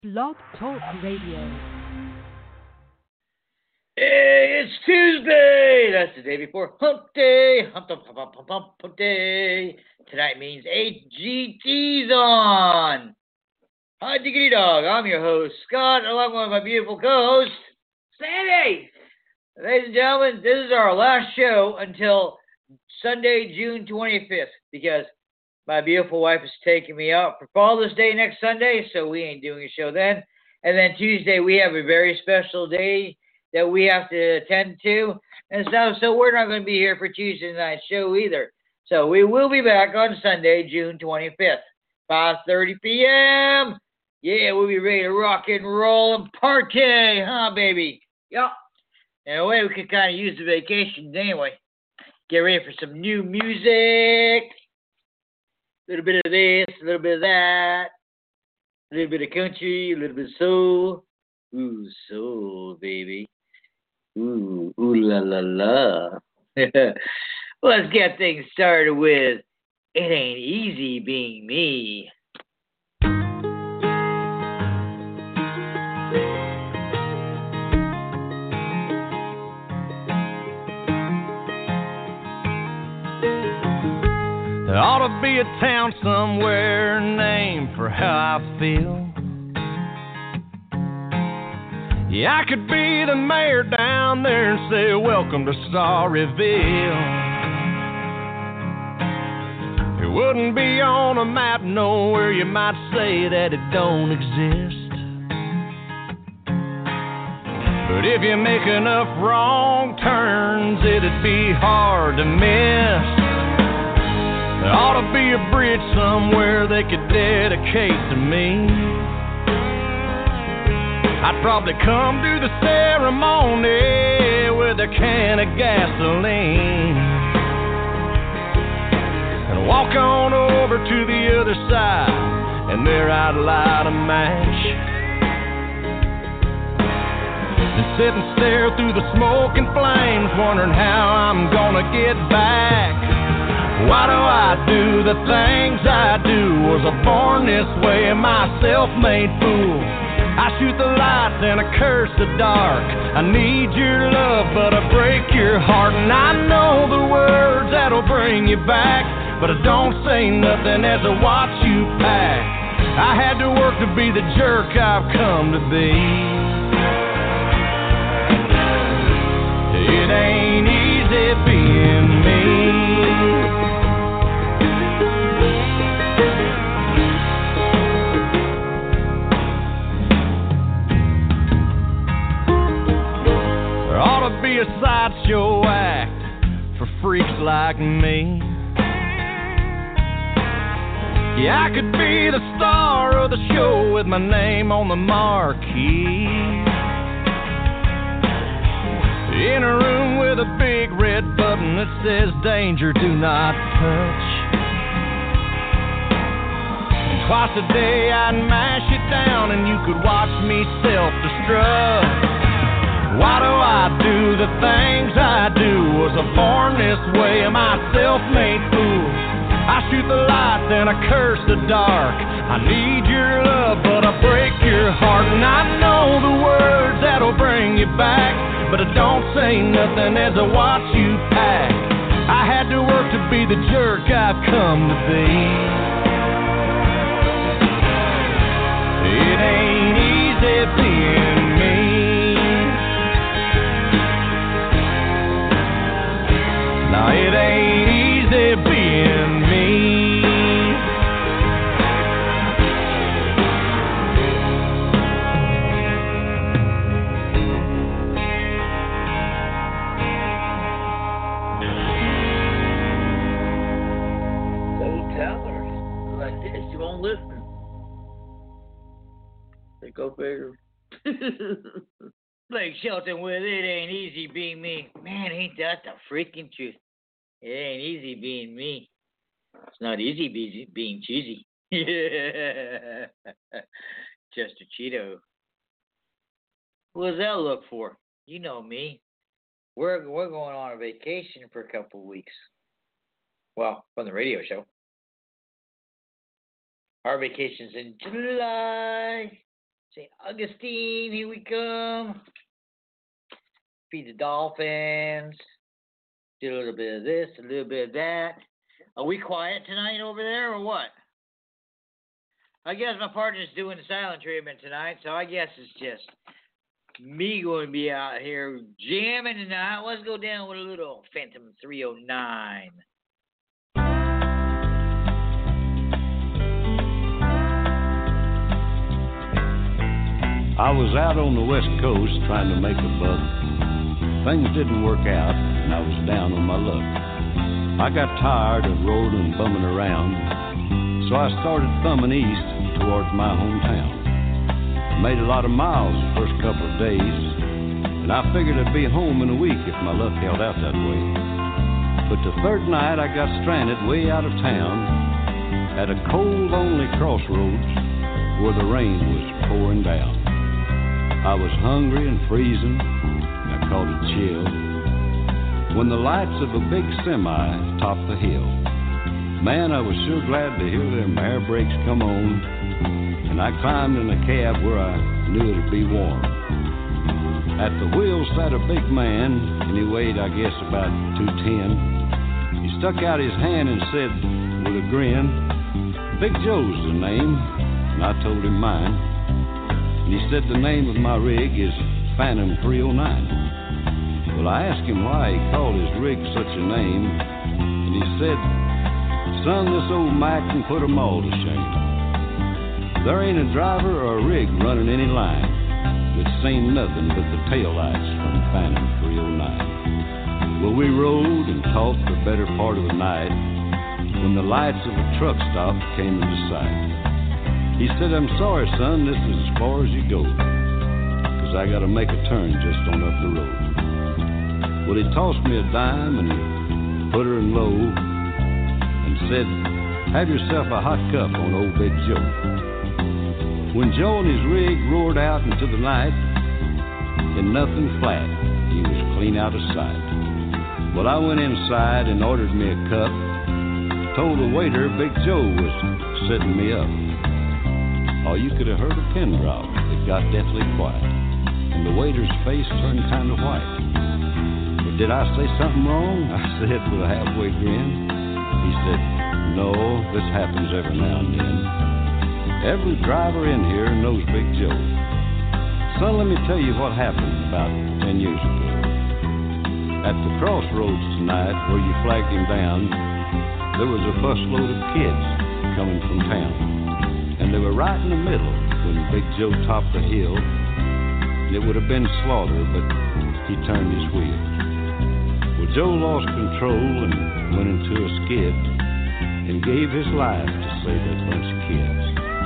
Blog Talk Radio. Hey, it's Tuesday. That's the day before Hump Day. Hump Day. Tonight means AGT's on. Hi, Diggity Dog. I'm your host, Scott, along with my beautiful co-host, Sandy. Ladies and gentlemen, this is our last show until Sunday, June 25th, because my beautiful wife is taking me out for Father's Day next Sunday, so we ain't doing a show then. And then Tuesday, we have a very special day that we have to attend to and stuff, so we're not going to be here for Tuesday night's show either. So we will be back on Sunday, June 25th, 5:30 p.m. Yeah, we'll be ready to rock and roll and party, huh, baby? Yup. In a way, we could kind of use the vacation anyway. Get ready for some new music. A little bit of this, a little bit of that. A little bit of country, a little bit of soul. Ooh, soul, baby. Ooh, ooh la la la. Let's get things started with It Ain't Easy Being Me. There ought to be a town somewhere named for how I feel. Yeah, I could be the mayor down there and say, welcome to Sorryville. It wouldn't be on a map nowhere, you might say that it don't exist. But if you make enough wrong turns, it'd be hard to miss. There ought to be a bridge somewhere they could dedicate to me. I'd probably come to the ceremony with a can of gasoline and walk on over to the other side, and there I'd light a match and sit and stare through the smoke and flames, wondering how I'm gonna get back. Why do I do the things I do? Was I born this way? Am I a self-made fool? I shoot the lights and I curse the dark. I need your love, but I break your heart. And I know the words that'll bring you back, but I don't say nothing as I watch you pack. I had to work to be the jerk I've come to be. It ain't easy being me. Be a sideshow act for freaks like me. Yeah, I could be the star of the show with my name on the marquee, in a room with a big red button that says danger, do not touch. And twice a day I'd mash it down and you could watch me self-destruct. Why do I do the things I do? Was I born this way? Am I a self-made fool? I shoot the lights and I curse the dark. I need your love, but I break your heart. And I know the words that'll bring you back, but I don't say nothing as I watch you pack. I had to work to be the jerk I've come to be. It ain't easy being me. Now it ain't easy being me. So tell her like this, you won't listen. They go figure. Blake Shelton with It Ain't Easy Being Me. Man, ain't that the freaking truth? It ain't easy being me. It's not easy being cheesy. Chester Cheeto. What does that look for? You know me. We're going on a vacation for a couple of weeks. Well, from the radio show. Our vacation's in July. St. Augustine, here we come. Feed the dolphins. Do a little bit of this, a little bit of that. Are we quiet tonight over there or what? I guess my partner's doing the silent treatment tonight, so I guess it's just me going to be out here jamming tonight. Let's go down with a little Phantom 309. I was out on the West Coast trying to make a buck. Things didn't work out, and I was down on my luck. I got tired of rolling and bumming around, so I started thumbing east towards my hometown. Made a lot of miles the first couple of days, and I figured I'd be home in a week if my luck held out that way. But the third night I got stranded way out of town at a cold, lonely crossroads where the rain was pouring down. I was hungry and freezing, and I caught a chill when the lights of a big semi topped the hill. Man, I was sure glad to hear them air brakes come on, and I climbed in a cab where I knew it'd be warm. At the wheel sat a big man, and he weighed, I guess, about 210. He stuck out his hand and said with a grin, "Big Joe's the name," and I told him mine. He said the name of my rig is Phantom 309. Well, I asked him why he called his rig such a name, and he said, "Son, this old Mac can put 'em all to shame. There ain't a driver or a rig running any line that's seen nothing but the taillights from Phantom 309. Well, we rode and talked the better part of the night when the lights of a truck stop came into sight. He said, "I'm sorry, son, this is as far as you go, 'cause I gotta make a turn just on up the road." Well, he tossed me a dime and he put her in low and said, "Have yourself a hot cup on old Big Joe." When Joe and his rig roared out into the night, in nothing flat, he was clean out of sight. Well, I went inside and ordered me a cup, told the waiter Big Joe was setting me up. Oh, you could have heard a pin drop. It got deathly quiet, and the waiter's face turned kind of white. But did I say something wrong? I said with a halfway grin. He said, "No, this happens every now and then. Every driver in here knows Big Joe. Son, let me tell you what happened about 10 years ago. At the crossroads tonight where you flagged him down, there was a busload of kids coming from town. And they were right in the middle when Big Joe topped the hill. And it would have been slaughter, but he turned his wheel. Well, Joe lost control and went into a skid and gave his life to save that bunch of kids.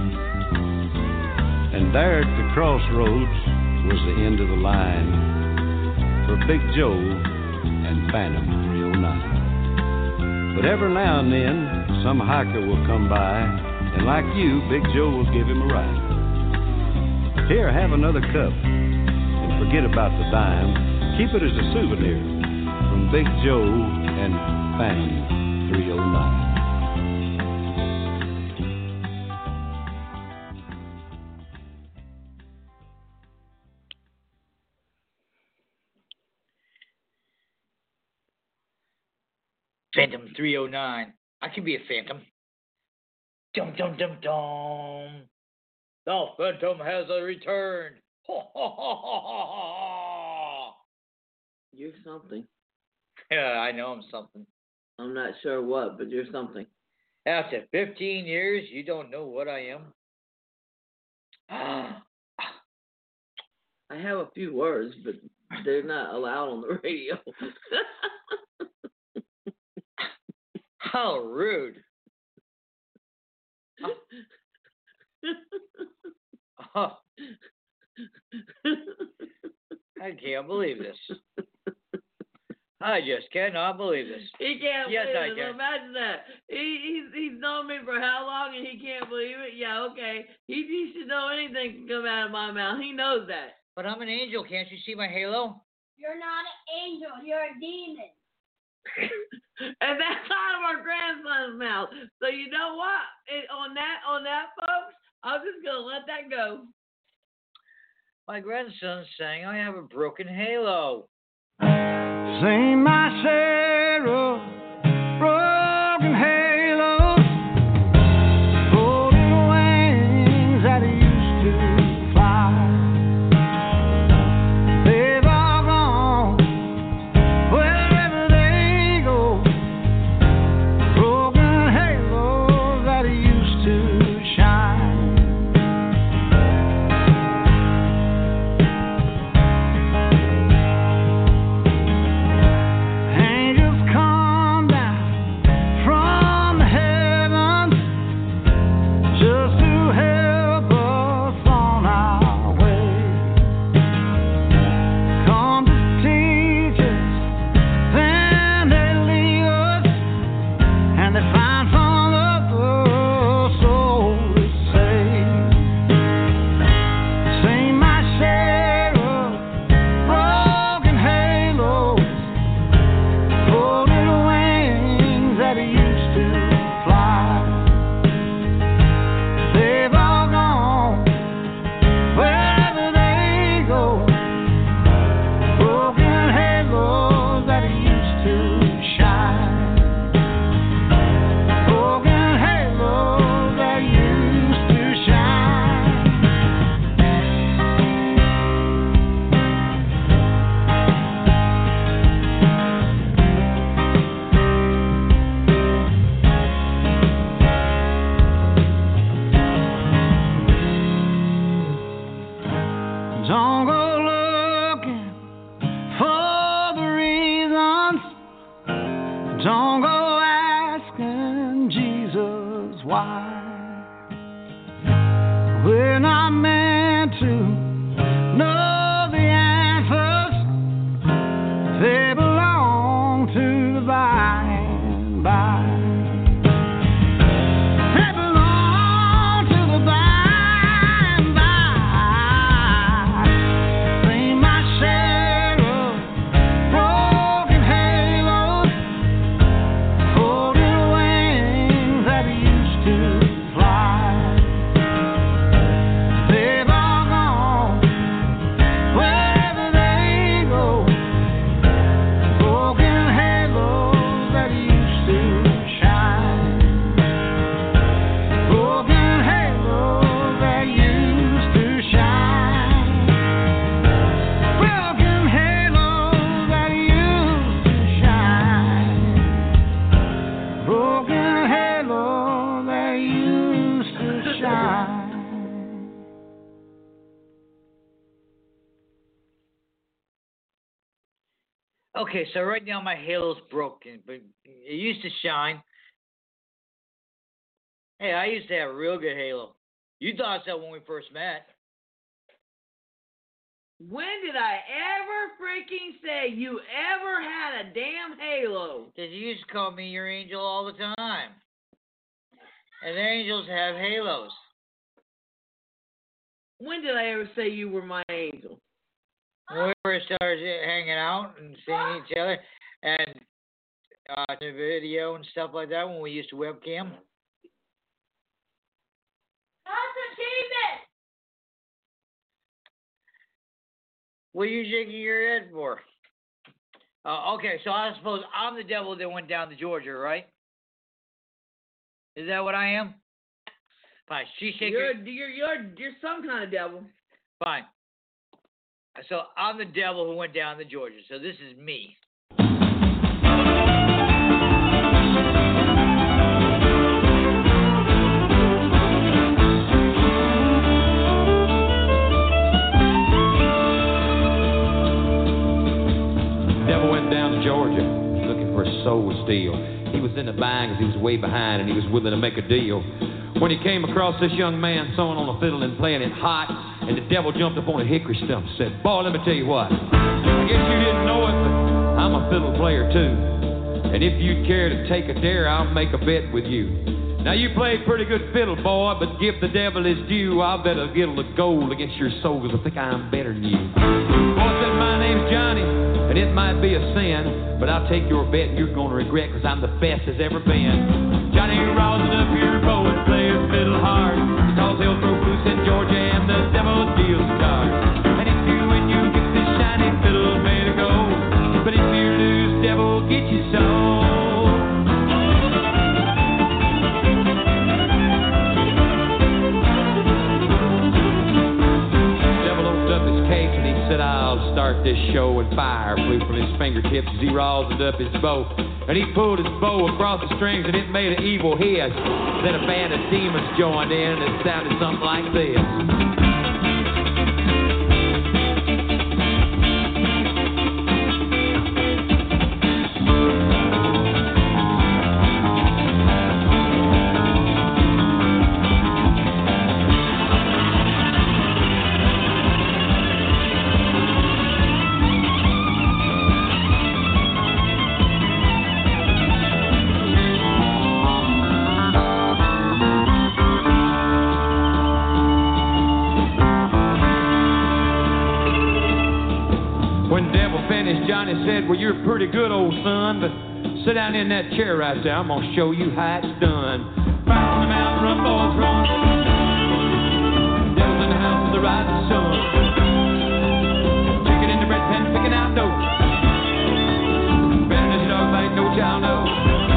And there at the crossroads was the end of the line for Big Joe and Phantom 309. But every now and then, some hiker will come by, and like you, Big Joe will give him a ride. Here, have another cup, and forget about the dime. Keep it as a souvenir from Big Joe and Phantom 309. Phantom 309. I can be a phantom. Dum dum dum dum. The Phantom has returned. Ha ha ha ha ha ha. You're something. Yeah, I know I'm something. I'm not sure what, but you're something. After 15 years, you don't know what I am? I have a few words, but they're not allowed on the radio. How rude. Oh. I can't believe this. I just cannot believe this. He can't Yes, believe I it. can. Imagine that. He's known me for how long and he can't believe it? Yeah, okay. He should know anything can come out of my mouth. He knows that. But I'm an angel. Can't you see my halo? You're not an angel. You're a demon. And that's out of our grandson's mouth. So you know what? On that, folks, I'm just gonna let that go. My grandson sang, I have a broken halo. Sing my share of broken halos, golden wings that used to fly. They've all gone wherever they go. Broken halos that used to shine. Angels come down from heaven just to help us on our way. Come to teach us, then they leave us, and they find some other soul to save. Sing my share of broken halos, golden wings that used to fly. They've all gone wherever they go. Broken halos that used to shine. Broken halos that used to shine. Don't go looking for the reasons. Don't go asking Jesus why. We're not meant to know the answers. They belong to the by and by. They belong to the by and by. Sing my share of broken halos, golden wings that used to fly. They've all gone wherever they go. Broken halos that used to shine. Broken halos that used to shine. Broken halos that used to shine. Broken halos that used to shine. Okay, so right now my halo's broken, but it used to shine. Hey, I used to have a real good halo. You thought so when we first met. When did I ever freaking say you ever had a damn halo? Because you used to call me your angel all the time. And angels have halos. When did I ever say you were my angel? When we first started hanging out and seeing each other and the video and stuff like that when we used to webcam. What are you shaking your head for? Okay, so I suppose I'm the devil that went down to Georgia, right? Is that what I am? Fine. She's shaking. You're some kind of devil. Fine. So I'm the devil who went down to Georgia. So this is me. Devil went down to Georgia looking for a soul to steal. He was in the bind because he was way behind and he was willing to make a deal. When he came across this young man sewing on a fiddle and playing it hot, and the devil jumped up on a hickory stump and said, "Boy, let me tell you what. I guess you didn't know it, but I'm a fiddle player too. And if you'd care to take a dare, I'll make a bet with you. Now you play pretty good fiddle, boy, but give the devil his due. I'll bet a gill of gold against your soul, 'cause I think I'm better than you." Boy said, "My name's Johnny, and it might be a sin, but I'll take your bet and you're gonna regret, 'cause I'm the best as ever been." Johnny rousing up your bow and play his fiddle hard, 'cause he'll throw loose in Georgia and the devil deals the cards. And start this show, and fire flew from his fingertips as he rosin up his bow. And he pulled his bow across the strings, and it made an evil hiss. Then a band of demons joined in, and it sounded something like this. Johnny said, well, you're pretty good, old son, but sit down in that chair right there. I'm going to show you how it's done. Fire on the mountain, run, boys, run. Devil's in the house of the rising sun. Chicken in the bread pan, picking out dough. Better than your dog bite, no child knows.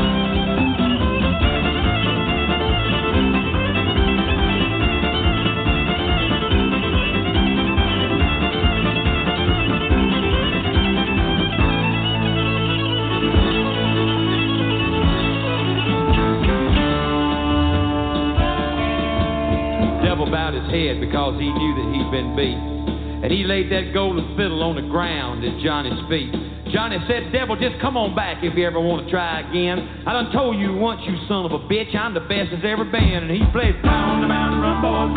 Bowed his head because he knew that he'd been beat. And he laid that golden fiddle on the ground at Johnny's feet. Johnny said, devil, just come on back if you ever want to try again. I done told you once, you son of a bitch, I'm the best there's ever been. And he played Pound the Mountain, Run, Boys,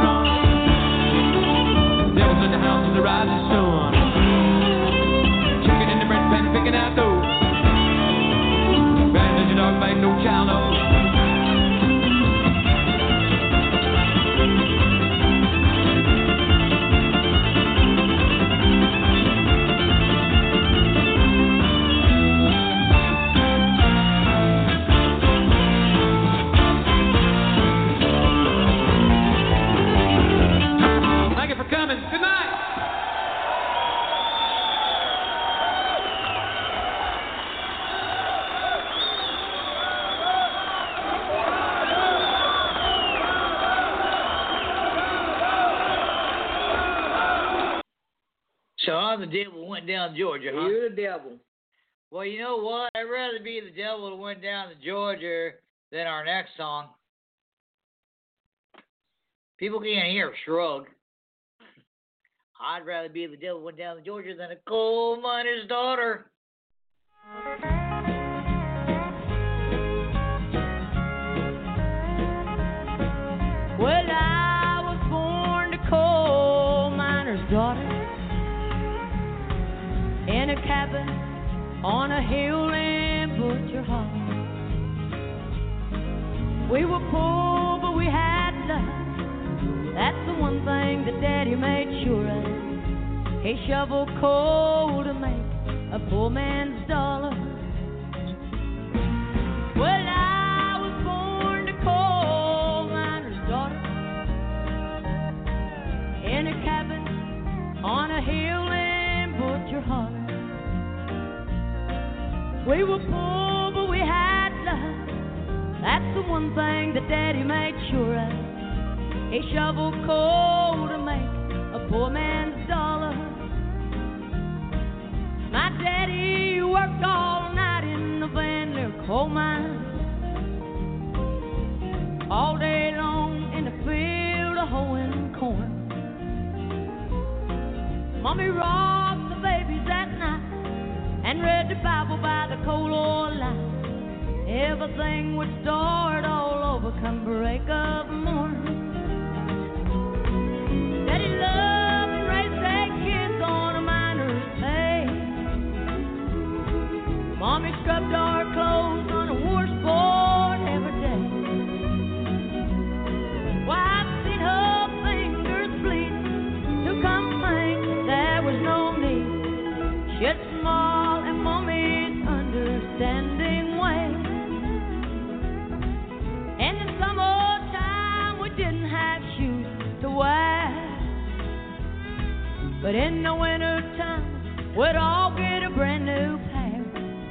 Run. Devil's in the house of the rising sun. Chicken in the bread pan, picking out dough. Better than your dog bite, no child knows. So I'm the devil who went down to Georgia, huh? You're the devil. Well, you know what? I'd rather be the devil who went down to Georgia than our next song. People can't hear shrug. I'd rather be the devil who went down to Georgia than a coal miner's daughter. Well, I was born a coal miner's daughter in a cabin on a hill in Butcher Hollow. We were poor, but we had love. That's the one thing that Daddy made sure of. He shoveled coal to make a poor man's dollar. Well, I was born a coal miner's daughter in a cabin on a hill in Butcher Hollow. We were poor, but we had love. That's the one thing that Daddy made sure of. He shoveled coal to make a poor man's dollar. My daddy worked all night in the Van Leer coal mine, all day long in the field of hoeing corn. Mommy rocked the babies at night and read the Bible by the coal oil light. Everything would start all over come break of morn. Daddy loved and raised their kids on a miner's pay. Mommy scrubbed our clothes on a washboard every day. Why, I've seen her fingers bleed to complain there was no need. She'd smile in Mommy's understanding way. In the summertime we didn't have shoes to wear, but in the wintertime we'd all get a brand new pair.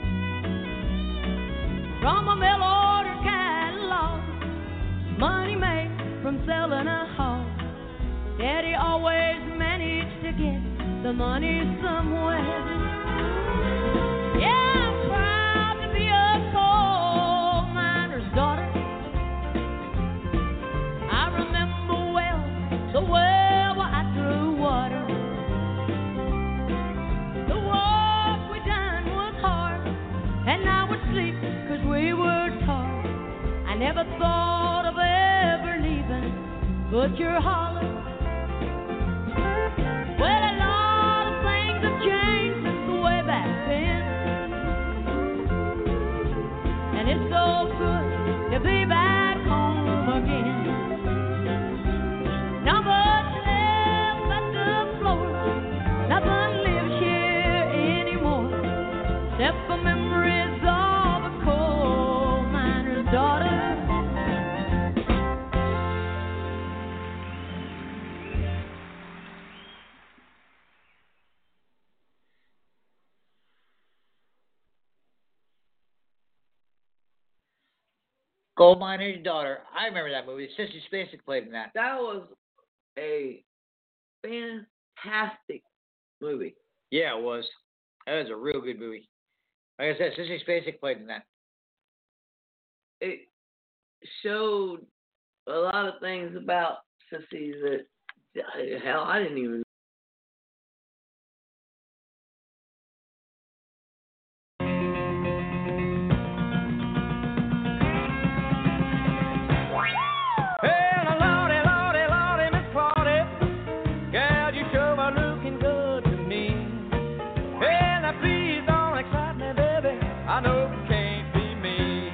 From a mail order catalog, money made from selling a hog, Daddy always managed to get the money somewhere. Yeah, I'm proud to be a coal miner's daughter. I remember well the well where I drew water. The work we done was hard, and I would sleep 'cause we were taught. I never thought of ever leaving, but you're holler. Well, a lot of things have changed since way back then, and it's so good to be back home again. Not much left at the floor, nothing lives here anymore, except for memories of a coal miner's daughter. Gold Miner's Daughter. I remember that movie. Sissy Spacek played in that. That was a fantastic movie. Yeah, it was. That was a real good movie. Like I said, Sissy Spacek played in that. It showed a lot of things about sissies that, hell, I didn't even. Well, Lordy, Lordy, Lordy, Miss Claudie, girl, you sure are looking good to me. Well, now please don't excite me, baby. I know it can't be me.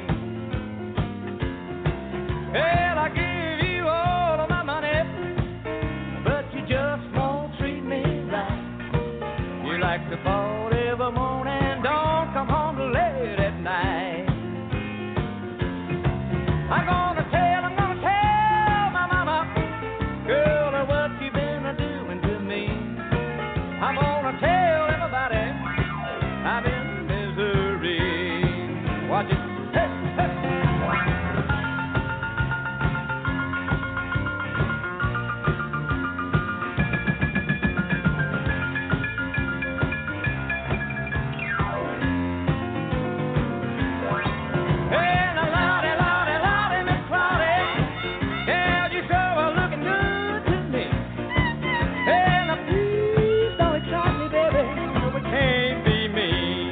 Well, I give you all of my money, but you just won't treat me right. You like to ball every morning, don't come home till late at night. I'm gonna tell my mama, girl, what you been doing to me. I'm gonna tell everybody I'm in misery. Watch it. Hey, hey. Hey, now, Lordy, Lordy, Lordy, Miss Claudie, girl, you sure are looking good to me. Hey, now please don't excite me, baby. No, it can't be me.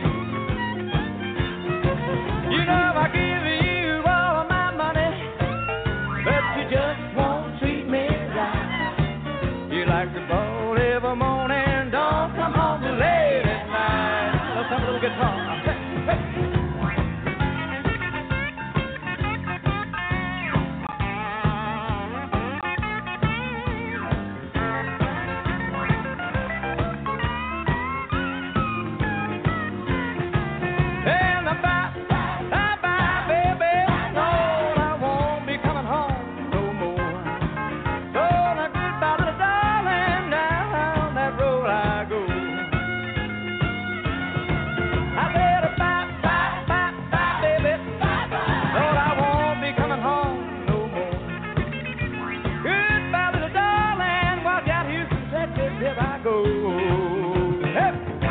You know I give you all of my money, but you just won't treat me right. You like to bowl every morning, don't come home till late at night. Let's have a little guitar. Hey, hey. And bye, baby. No, I won't be coming home no more. So now goodbye, little darling. Down that road I go. I said bye, baby. Lord, I won't be coming home no more. Goodbye, little darling. Watch out, Houston, Texas, here I go. Hey.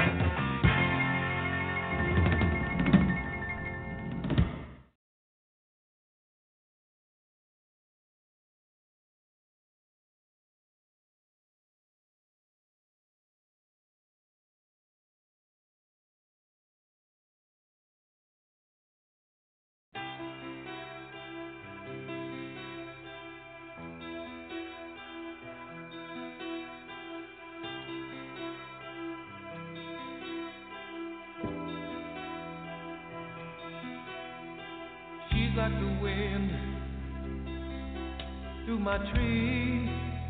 She's like the wind through my tree.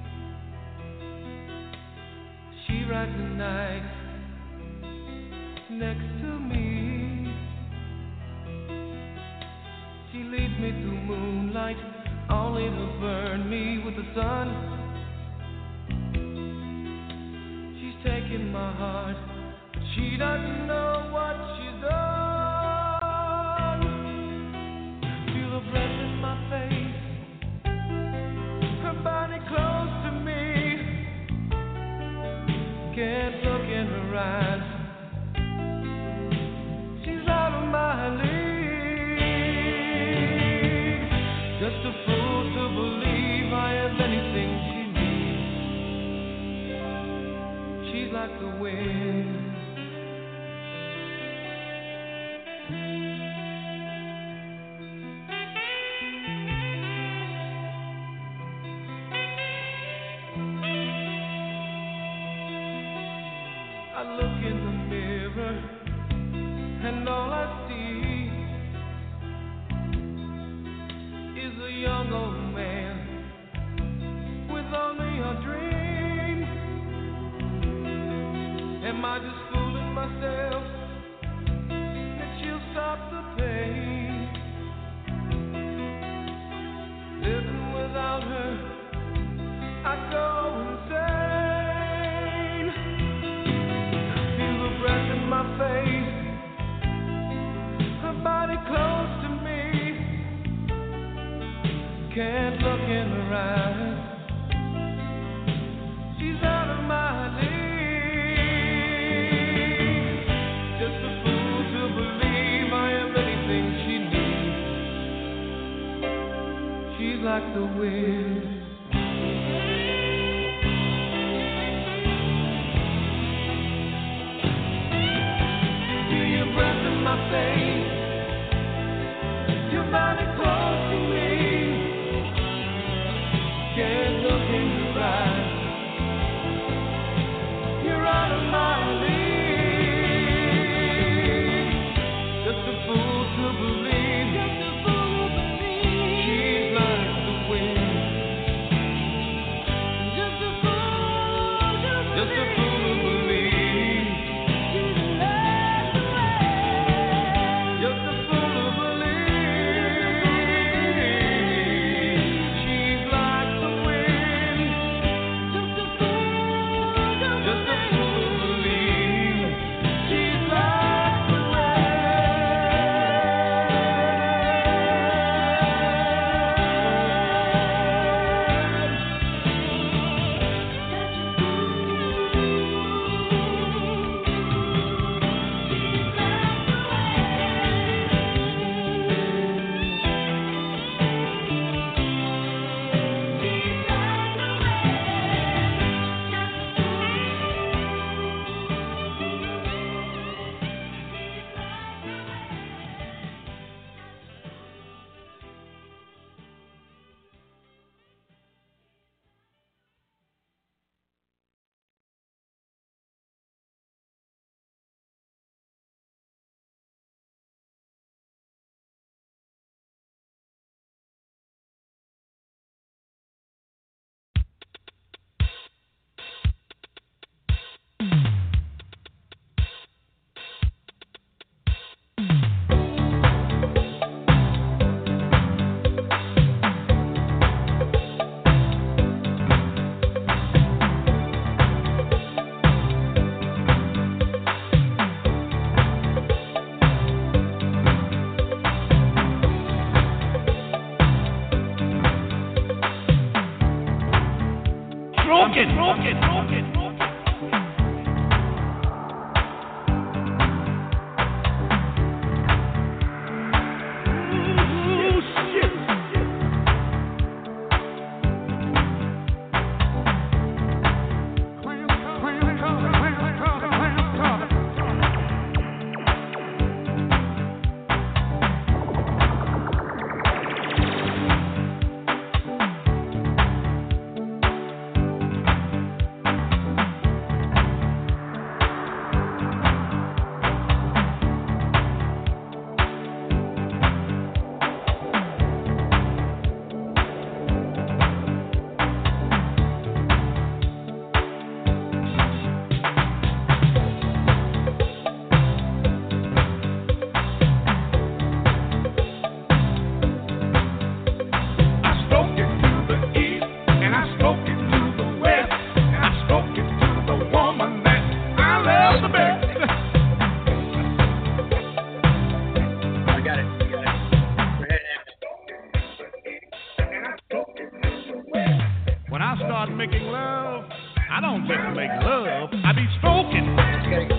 She rides the night next to me. She leads me through moonlight, only to burn me with the sun. She's taking my heart, but she doesn't know what she's done. Feel the breath in my face, her body close to me. Can't her eyes. She's out of my league. Just a fool to believe I have anything she needs. She's like the wind. I look in the mirror and all I see is a young old man with only a dream. Am I just fooling myself that she'll stop the pain? Living without her, I go insane. Feel the breath in my face, her body close to me. Can't look in her eyes. She's out of my league. Just a fool to believe I am anything she needs. She's like the wind. Feel your breath in my face, your body close to me. Can't look in your eyes. You're out of my league. Just a fool to believe. She's like the wind. Just a fool to believe. Just a fool to believe. She's like the wind. Just a fool to believe. She's like the broken. When I start making love, I don't just make love, I be stroking.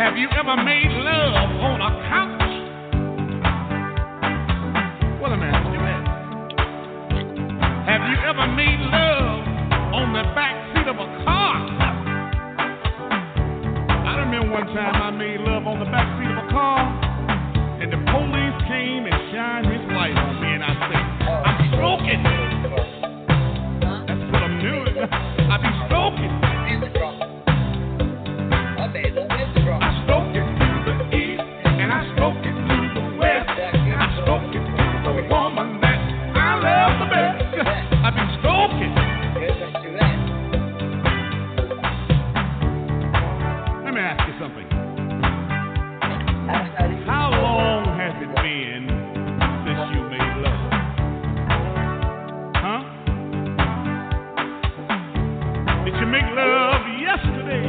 Have you ever made love on a couch? What am I asking you that? Have you ever made love on the back seat of a car? I remember one time I made love on the back seat of a car, and the police came and shined his light on me, and I said, I'm stroking. That's what I'm doing. I be stroking. I stroke it to the east, and I stroke it to the west, and I stroke it to the woman that I love the best. I be stroking. Let me ask you something. How long has it been since you made love? Huh? Did you make love yesterday?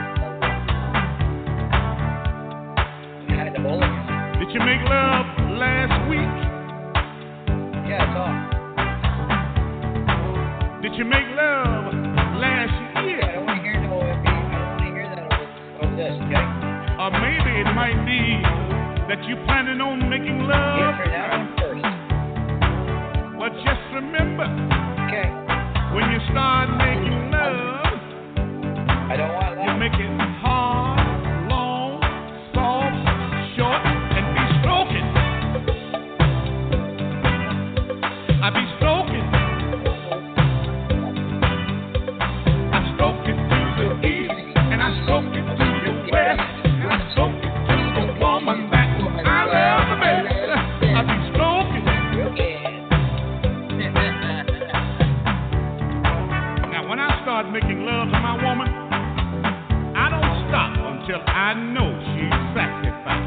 Did you make love last week? Yeah, it's on. Did you make love last year? I don't want to hear no OMB. I don't want to hear that over this, okay? Or maybe it might be that you're planning on making love. Answer that one first. But just remember, Okay. when you start making love, I don't want you that. make it hard, long, soft, short, and be stroking. I be stroking. I stroke it to the east, and I stroke it to the west, and I stroke it to the woman that I love the best. I be stroking. Now, when I start making love to my woman, I don't stop until I know she's satisfied.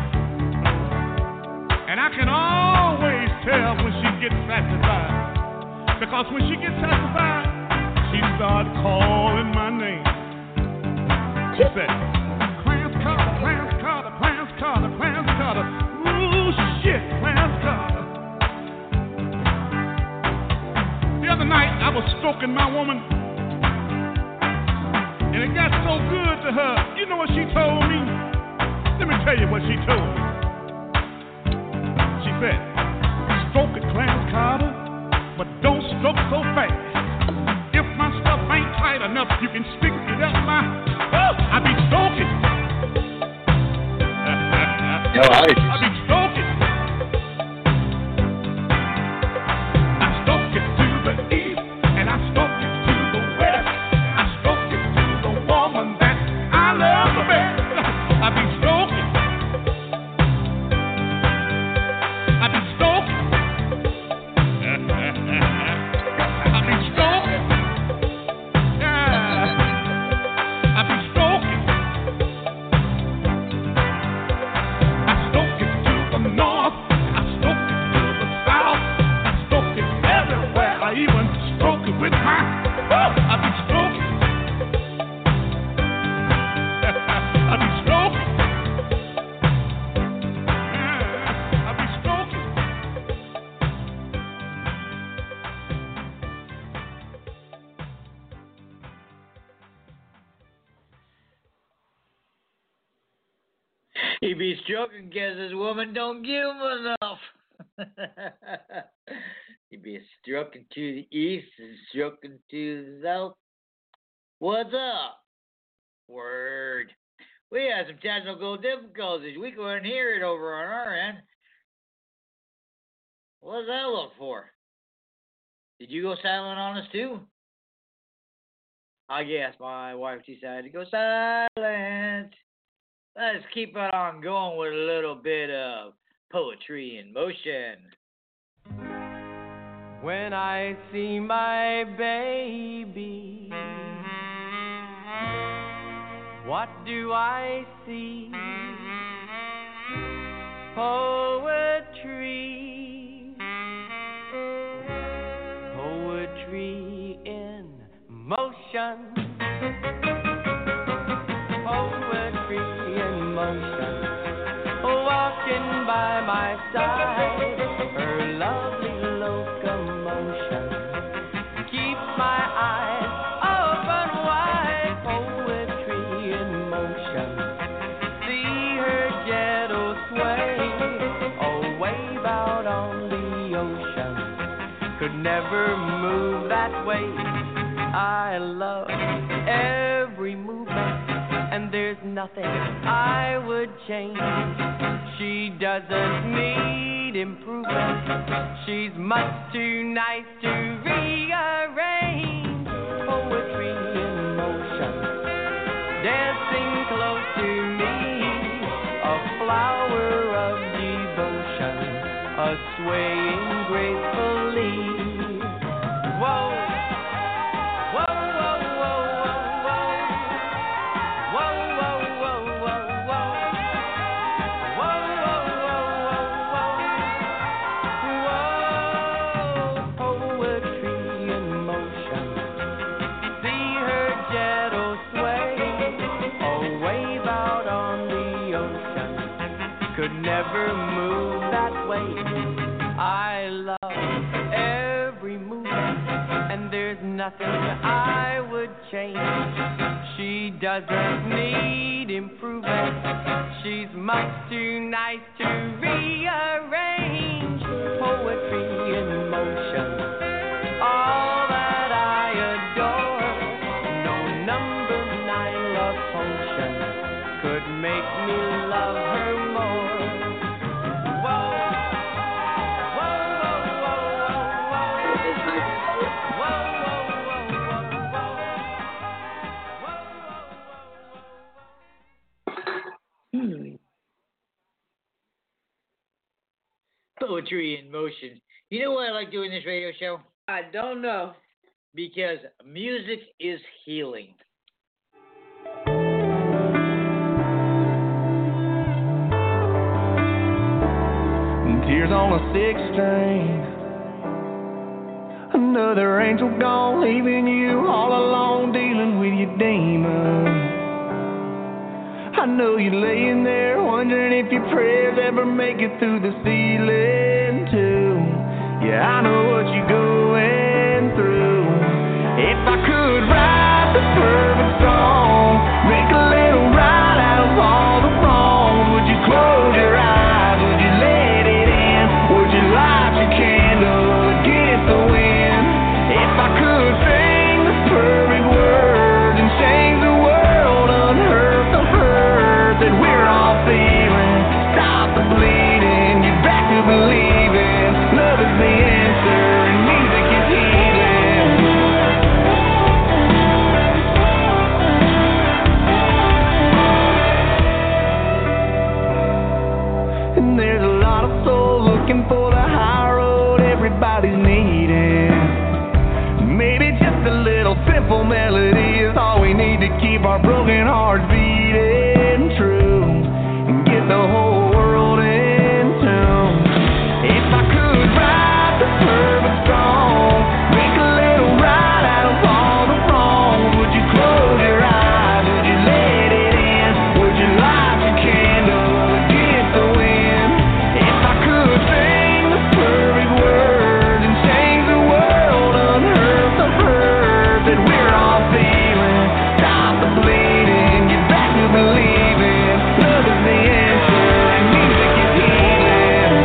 And I can always tell when she gets satisfied, because when she gets satisfied, she starts calling my name. She said, Clarence Carter, Clarence Carter, Clarence Carter, Clarence Carter. Ooh, shit, Clarence Carter. The other night, I was stroking my woman, and it got so good to her. You know what she told me? Let me tell you what she told me. She said, stroke it, Clarence Carter, but don't stroke so fast. If my stuff ain't tight enough, you can stick it up my... Oh, I be stroking. I be stroking. I stroke it to the east, and I stroke it to the west. I stroke it to the woman that I love the best. I be stroking. I be stroking. I be stroking. Yeah. I be stroking. I stroke it to the north. I stroke it to the south. I stroke it everywhere. I even stroke it with my... I be stroking. I be stroking. Yeah. I be stroking. He be stroking because his woman don't give him enough. He be stroking to the east and stroking to the south. What's up? Word. We had some technical difficulties. We couldn't hear it over on our end. What does that look for? Did you go silent on us too? I guess my wife decided to go silent. Let's keep it on going with a little bit of poetry in motion. When I see my baby, what do I see? Poetry, poetry in motion. Poetry in motion, walking by my side, her lovely locomotion keeps my eyes open wide. Poetry in motion, never move that way. I love every movement, and there's nothing I would change. She doesn't need improvement. She's much too nice to rearrange. Poetry in motion, dancing close to me, a flower of devotion, a swaying gracefully. Whoa. Never move that way. I love every movement, and there's nothing I would change. She doesn't need improvement. She's much too nice to rearrange. Poetry in motion, all that I adore. No number 9 love potion could make me love her more. Poetry in motion. You know why I like doing this radio show? I don't know. Because music is healing. Tears on a 6 string. Another angel gone, leaving you all alone, dealing with your demons. I know you're laying there wondering if your prayers ever make it through the ceiling too. Yeah, I know what you're going through. If I could write the perfect song, make a little right out of all the wrongs, would you close your eyes? Would you let it in? Would you light your candle against the wind? If I could sing the perfect words and change the world, unhurt the hurt that we're all feeling, stop the bleeding, get back to believing. Love is the answer and music is healing. And there's a lot of souls looking for the high road everybody's needing. Maybe just a little simple melody is all we need to keep our broken hearts beating true and get the whole world in tune. If I could write the perfect song, make a little right out of all the wrongs, would you close your eyes? Would you let it in? Would you light your candle against the wind? If I could sing the perfect words and change the world, unhurt the hurt that we're all feeling, stop the bleeding, get back to believing. Love is the answer and music is healing.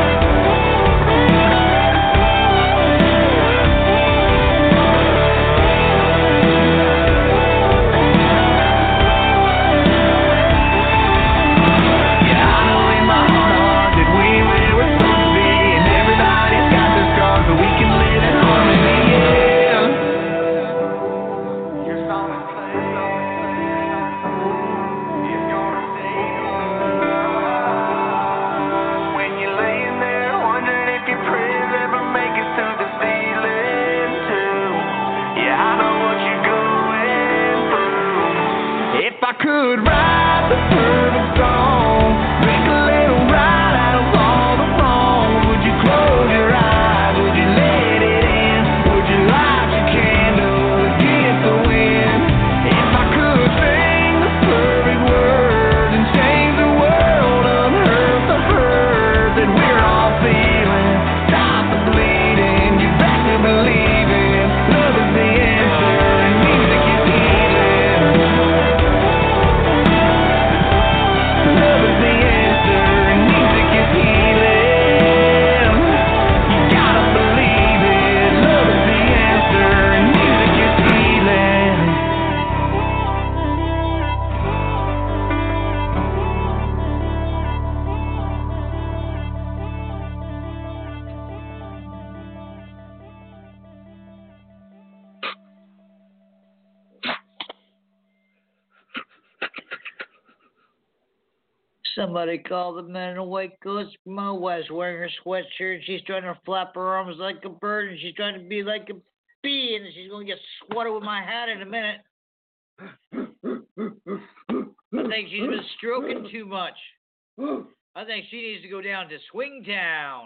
Yeah, I know in my heart that we where we're supposed to be, and everybody's got their scars, but we can live in harmony. Yeah. Your song is playing. If you're a when you're laying there wondering if your prayers ever make it through the ceiling too. Yeah, I know what you're going through. If I could write the perfect song, make a little right out of all the wrongs, would you close your eyes? Would you let it in? Would you light your candle against the wind? If I could sing the perfect words and change the world, unhurt the hurt that we're all feeling, stop the bleeding, get back to believing. Love is the answer and music is healing. Somebody call the men in the white coats. My wife's wearing her sweatshirt. And she's trying to flap her arms like a bird, and she's trying to be like a bee, and she's going to get swatted with my hat in a minute. I think she's been stroking too much. I think she needs to go down to Swingtown.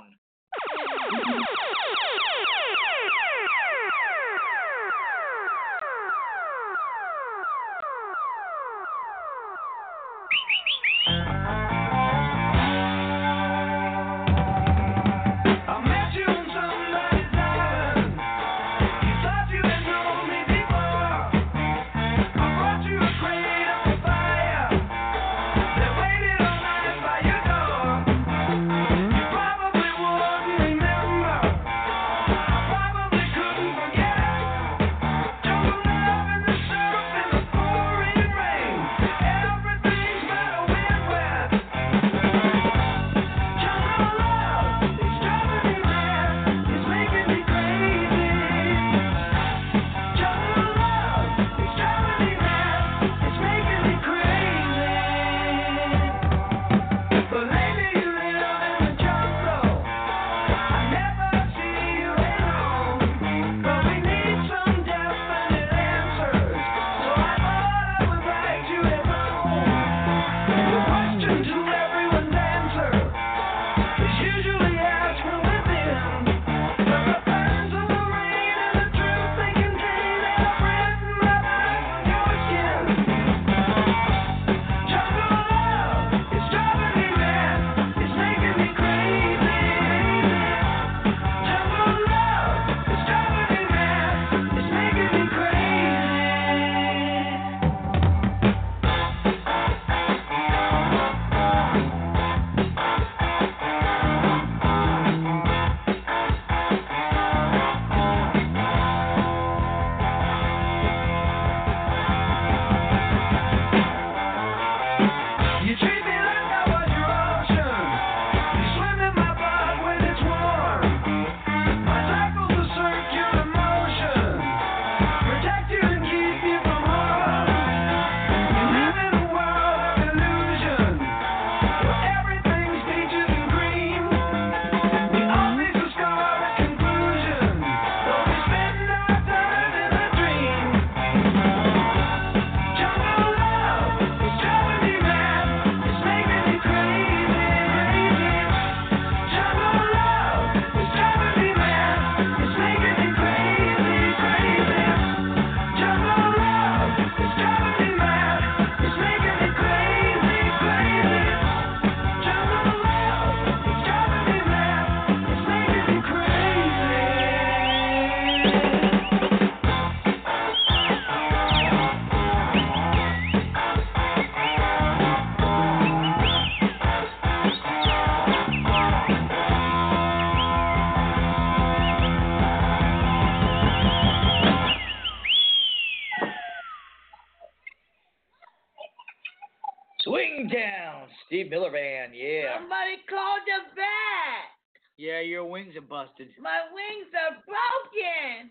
Swingtown, Steve Miller Band, yeah. Somebody called the vet. Yeah, your wings are busted. My wings are broken.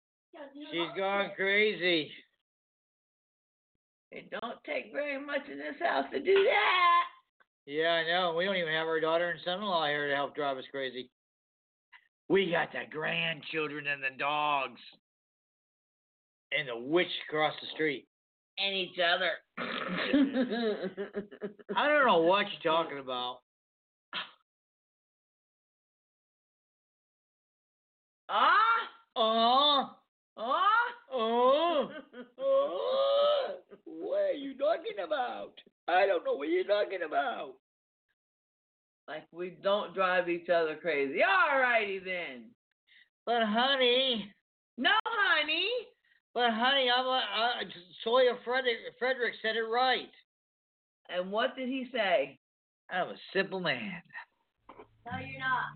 She's gone crazy. It don't take very much in this house to do that. Yeah, I know. We don't even have our daughter and son-in-law here to help drive us crazy. We got the grandchildren and the dogs. And the witch across the street. And each other. I don't know what you're talking about. What are you talking about? I don't know what you're talking about. Like we don't drive each other crazy. All righty then. But honey. No, honey. But honey, Sawyer Frederick said it right. And what did he say? I'm a simple man. No, you're not.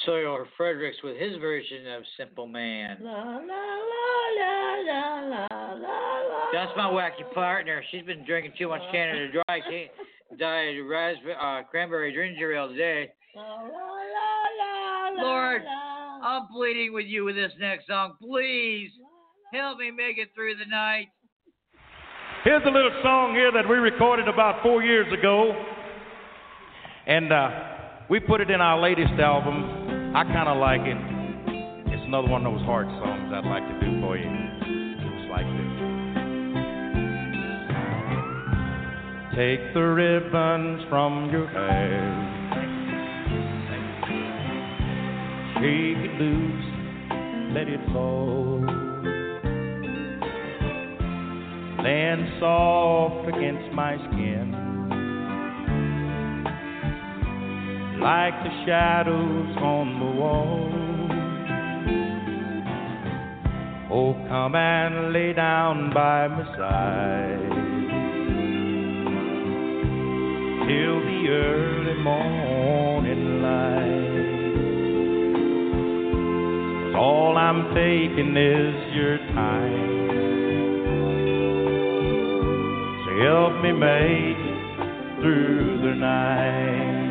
Sawyer Fredericks with his version of Simple Man. La la la la la la la. That's my wacky partner. She's been drinking too much Canada Dry. Diet raspberry, cranberry ginger ale today. Lord, I'm pleading with you with this next song. Please help me make it through the night. Here's a little song here that we recorded about 4 years ago. And we put it in our latest album. I kind of like it. It's another one of those hard songs I'd like to do for you. It's like this. Take the ribbons from your hair, shake it loose, let it fall, land soft against my skin, like the shadows on the wall. Oh, come and lay down by my side till the early morning light. 'Cause all I'm taking is your time, so help me make it through the night.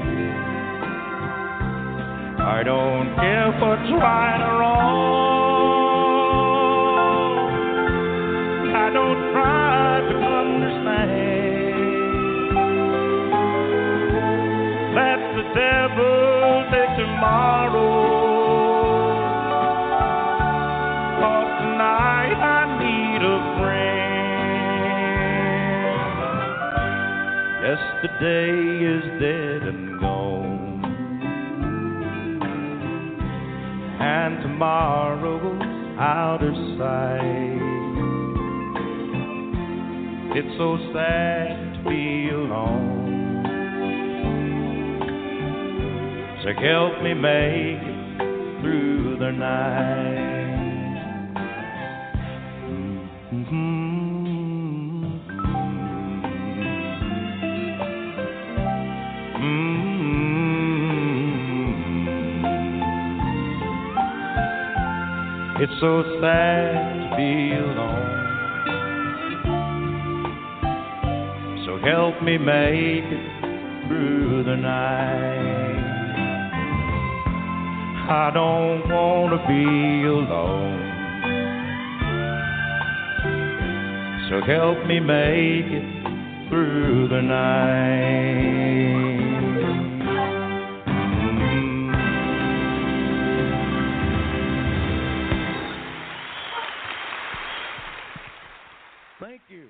I don't care for right or wrong, I don't try to understand. Let the devil take tomorrow, 'cause tonight I need a friend. Yesterday is dead and gone, and tomorrow's out of sight. It's so sad to be alone, so help me make it through the night. It's so sad to be alone, so help me make it through the night. I don't want to be alone, so help me make it through the night. Thank you.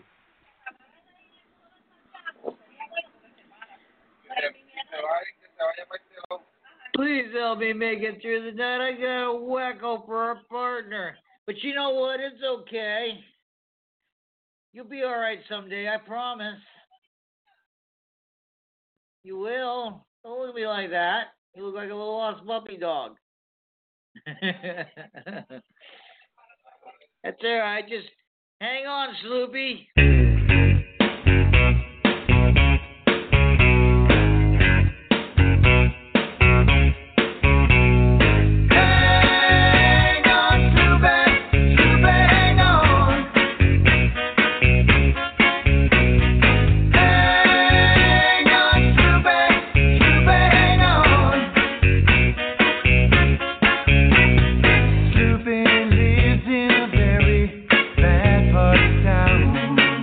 Please help me make it through the night. I got a wacko for a partner. But you know what? It's okay. You'll be all right someday, I promise. You will. Don't look at me like that. You look like a little lost puppy dog. That's all right. Just hang on, Sloopy. Sloopy lives in a very bad part of town.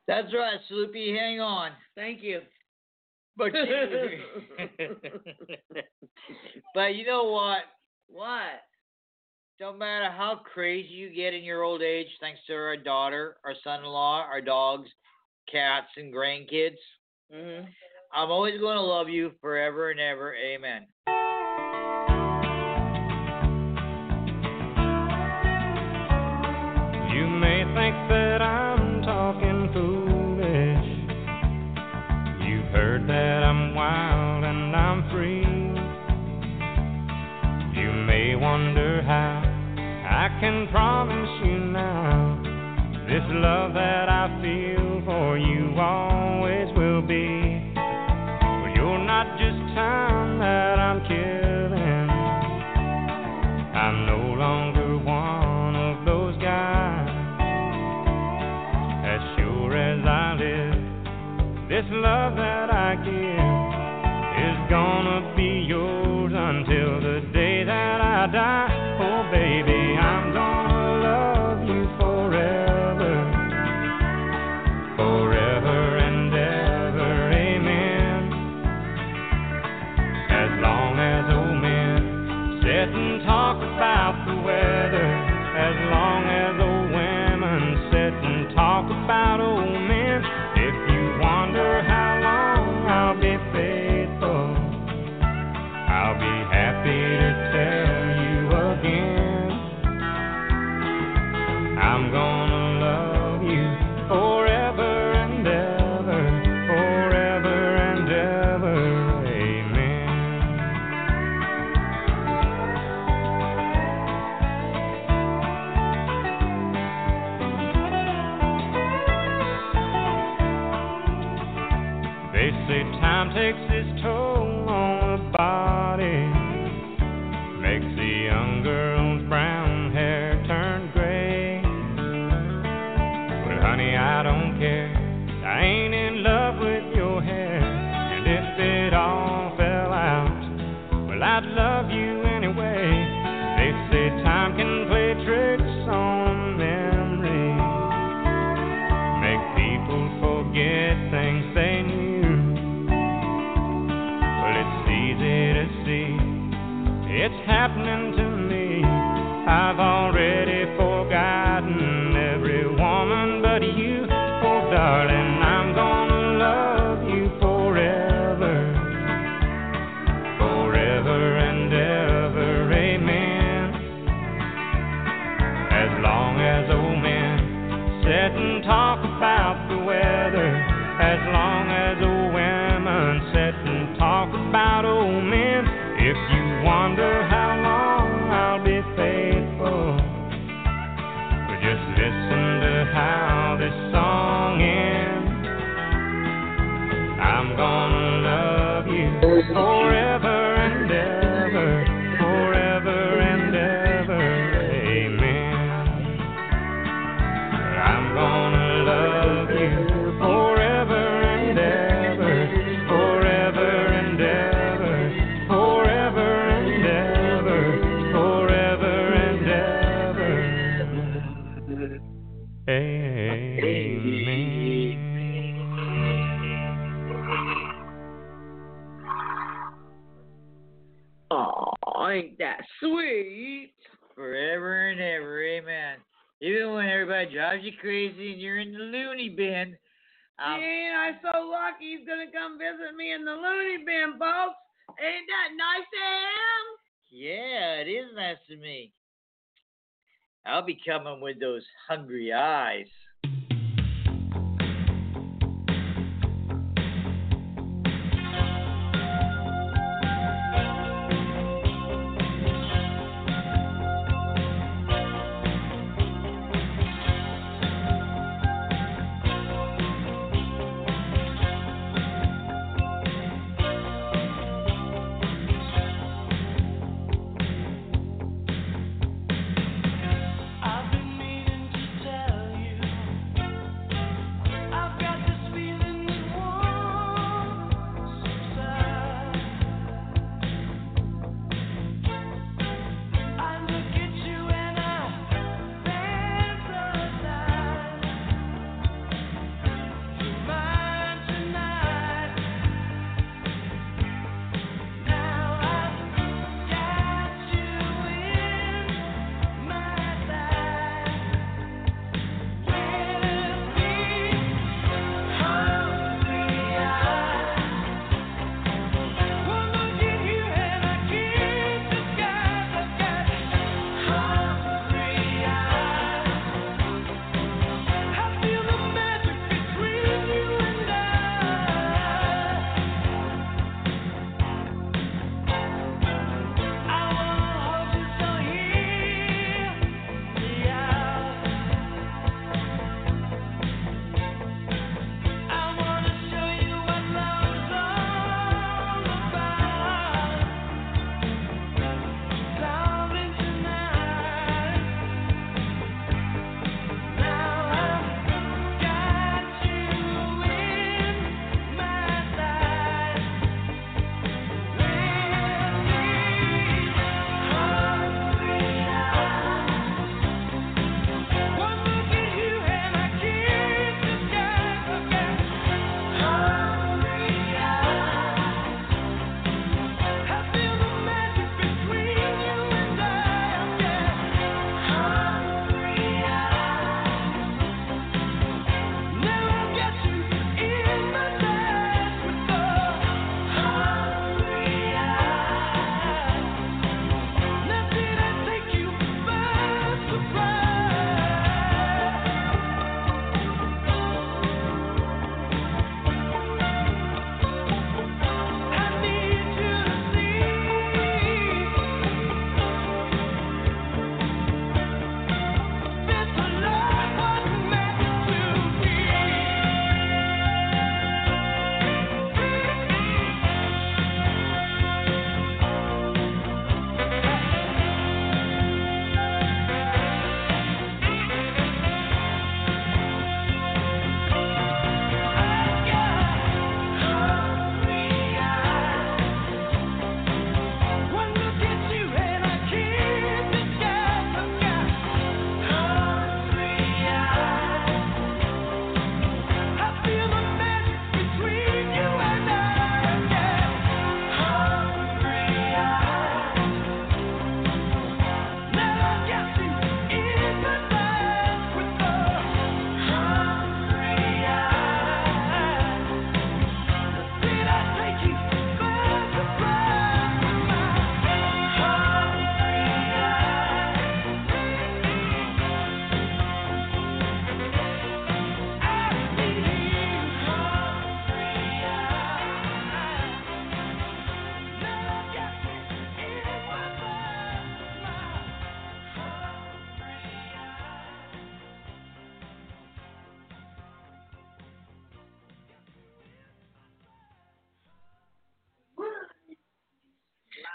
That's right, Sloopy. Hang on. Thank you. But but you know what? What? Don't matter how crazy you get in your old age, thanks to our daughter, our son-in-law, our dogs, cats, and grandkids, Mhm. I'm always going to love you forever and ever. Amen. You may think that I'm talking foolish. You've heard that I'm wild and I'm free. You may wonder how I can promise you now this love that I feel for you always will be. But you're not just time that I'm killing. I'm no longer one of those guys. As sure as I live, this love that I give is gonna be yours until the day that I die. Oh baby, I'm gonna love you forever, forever and ever, amen. As long as old men sit and talk about the weather, as long as old women sit and talk about old men. If you wonder how long I'll be faithful, I'll be happy to tell you again. I'm gonna love you forever and ever, forever and ever, amen. They say time takes its toll on the body, makes the young girl's brown hair turn gray. But honey, I don't care, I ain't in love with your hair. And if it all fell out, well, I'd love you anyway. They say time can play tricks on memory, make people forget things they knew. Well, it's easy to see, it's happening to me. I've already forgotten every woman but you. Oh, darling, I'm gonna love you forever, forever and ever, amen. As long as old men sit and talk about the weather, as long as old women sit and talk about old men. If you wonder how long I'll be faithful, but just listen to how this song ends. I'm gonna love you forever and ever, forever and ever, amen. I'm gonna love you forever and ever, forever and ever, forever and ever, forever and ever, amen. Oh, ain't that sweet? Forever and ever, amen. Even when everybody drives you crazy and you're in the loony bin. Ain't I so lucky he's gonna come visit me in the loony bin, folks? Ain't that nice of him? Yeah, it is nice to me. I'll be coming with those hungry eyes. I've been meaning to tell you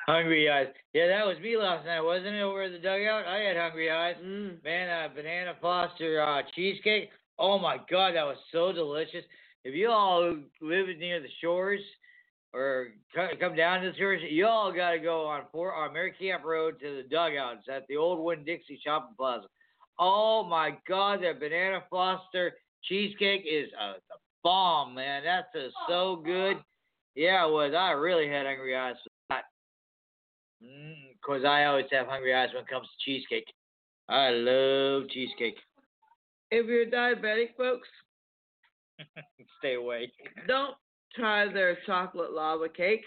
Hungry eyes. Yeah, that was me last night, wasn't it? Over at the dugout, I had hungry eyes. Man, banana Foster cheesecake. Oh my God, that was so delicious. If you all live near the shores or come down to the shores, you all got to go on Mary Camp Road to the dugouts at the old Winn-Dixie Shopping Plaza. Oh my God, that banana Foster cheesecake is the bomb, man. That's so good. Yeah, it was. I really had hungry eyes for that. Because I always have hungry eyes when it comes to cheesecake. I love cheesecake. If you're diabetic, folks, stay away. Don't try their chocolate lava cake.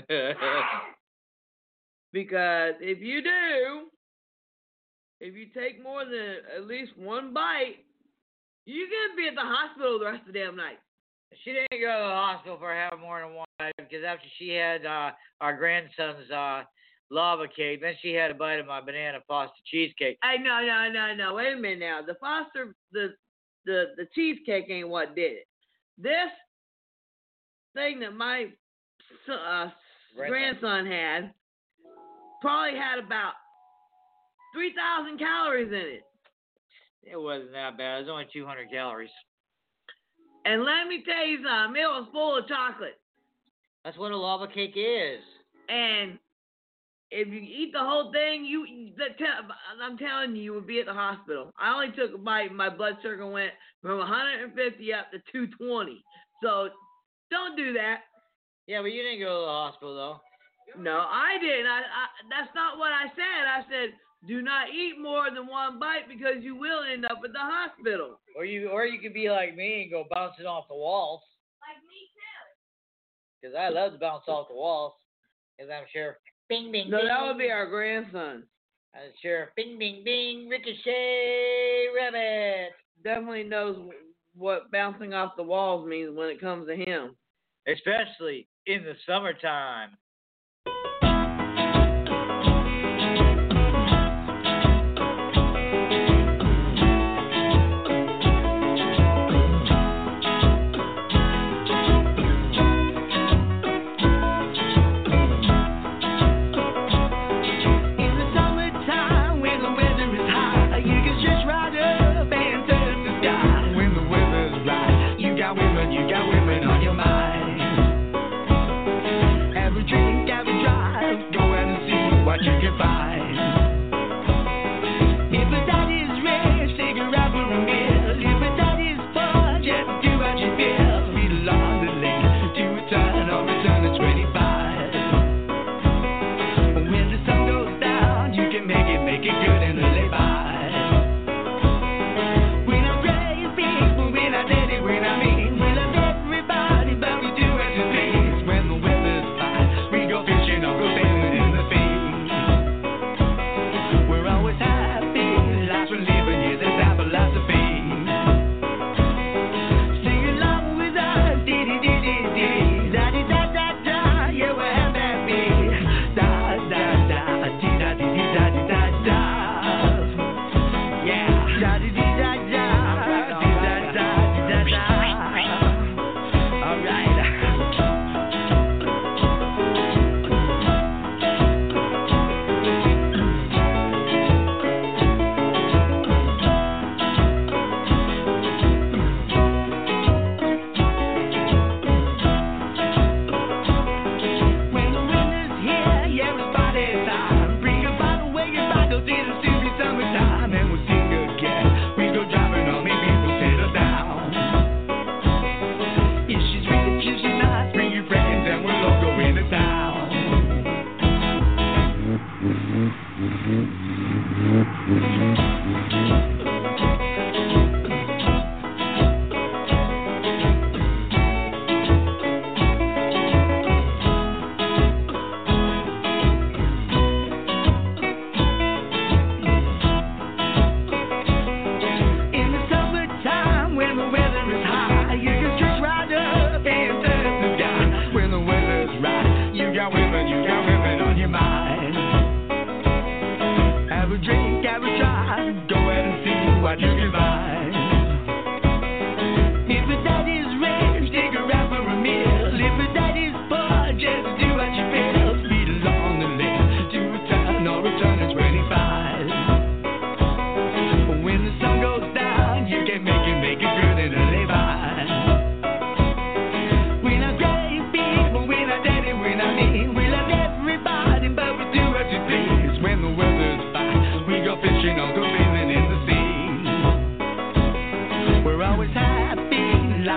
Because if you do, if you take more than at least one bite, you're going to be at the hospital the rest of the damn night. She didn't go to the hospital for having more than one bite because after she had our grandson's lava cake, then she had a bite of my banana Foster cheesecake. No. Wait a minute now. The Foster, the cheesecake ain't what did it. This thing that my grandson had probably had about 3,000 calories in it. It wasn't that bad. It was only 200 calories. And let me tell you something. It was full of chocolate. That's what a lava cake is. And if you eat the whole thing, I'm telling you, you would be at the hospital. I only took a bite, and my blood sugar went from 150 up to 220. So don't do that. Yeah, but you didn't go to the hospital, though. No, I didn't. That's not what I said. I said, do not eat more than one bite because you will end up at the hospital. Or you could be like me and go bouncing off the walls. Like me too. Because I love to bounce off the walls. Because I'm sure, bing, bing, no, bing. that would be our grandson. I'm sure, bing, bing, bing, ricochet, rabbit. Definitely knows what bouncing off the walls means when it comes to him. Especially in the summertime. You got women on your mind. Have a drink, have a drive, go out and see what you can find. If a daddy's rich, take her out for a meal. If a daddy's poor, just do what you feel. Speed along the lane to a turn or return to 25. When the sun goes down, you can make it good and live by. We're not crazy people, we're not dirty, we're not mean. Just do what you feel, speed along the lane.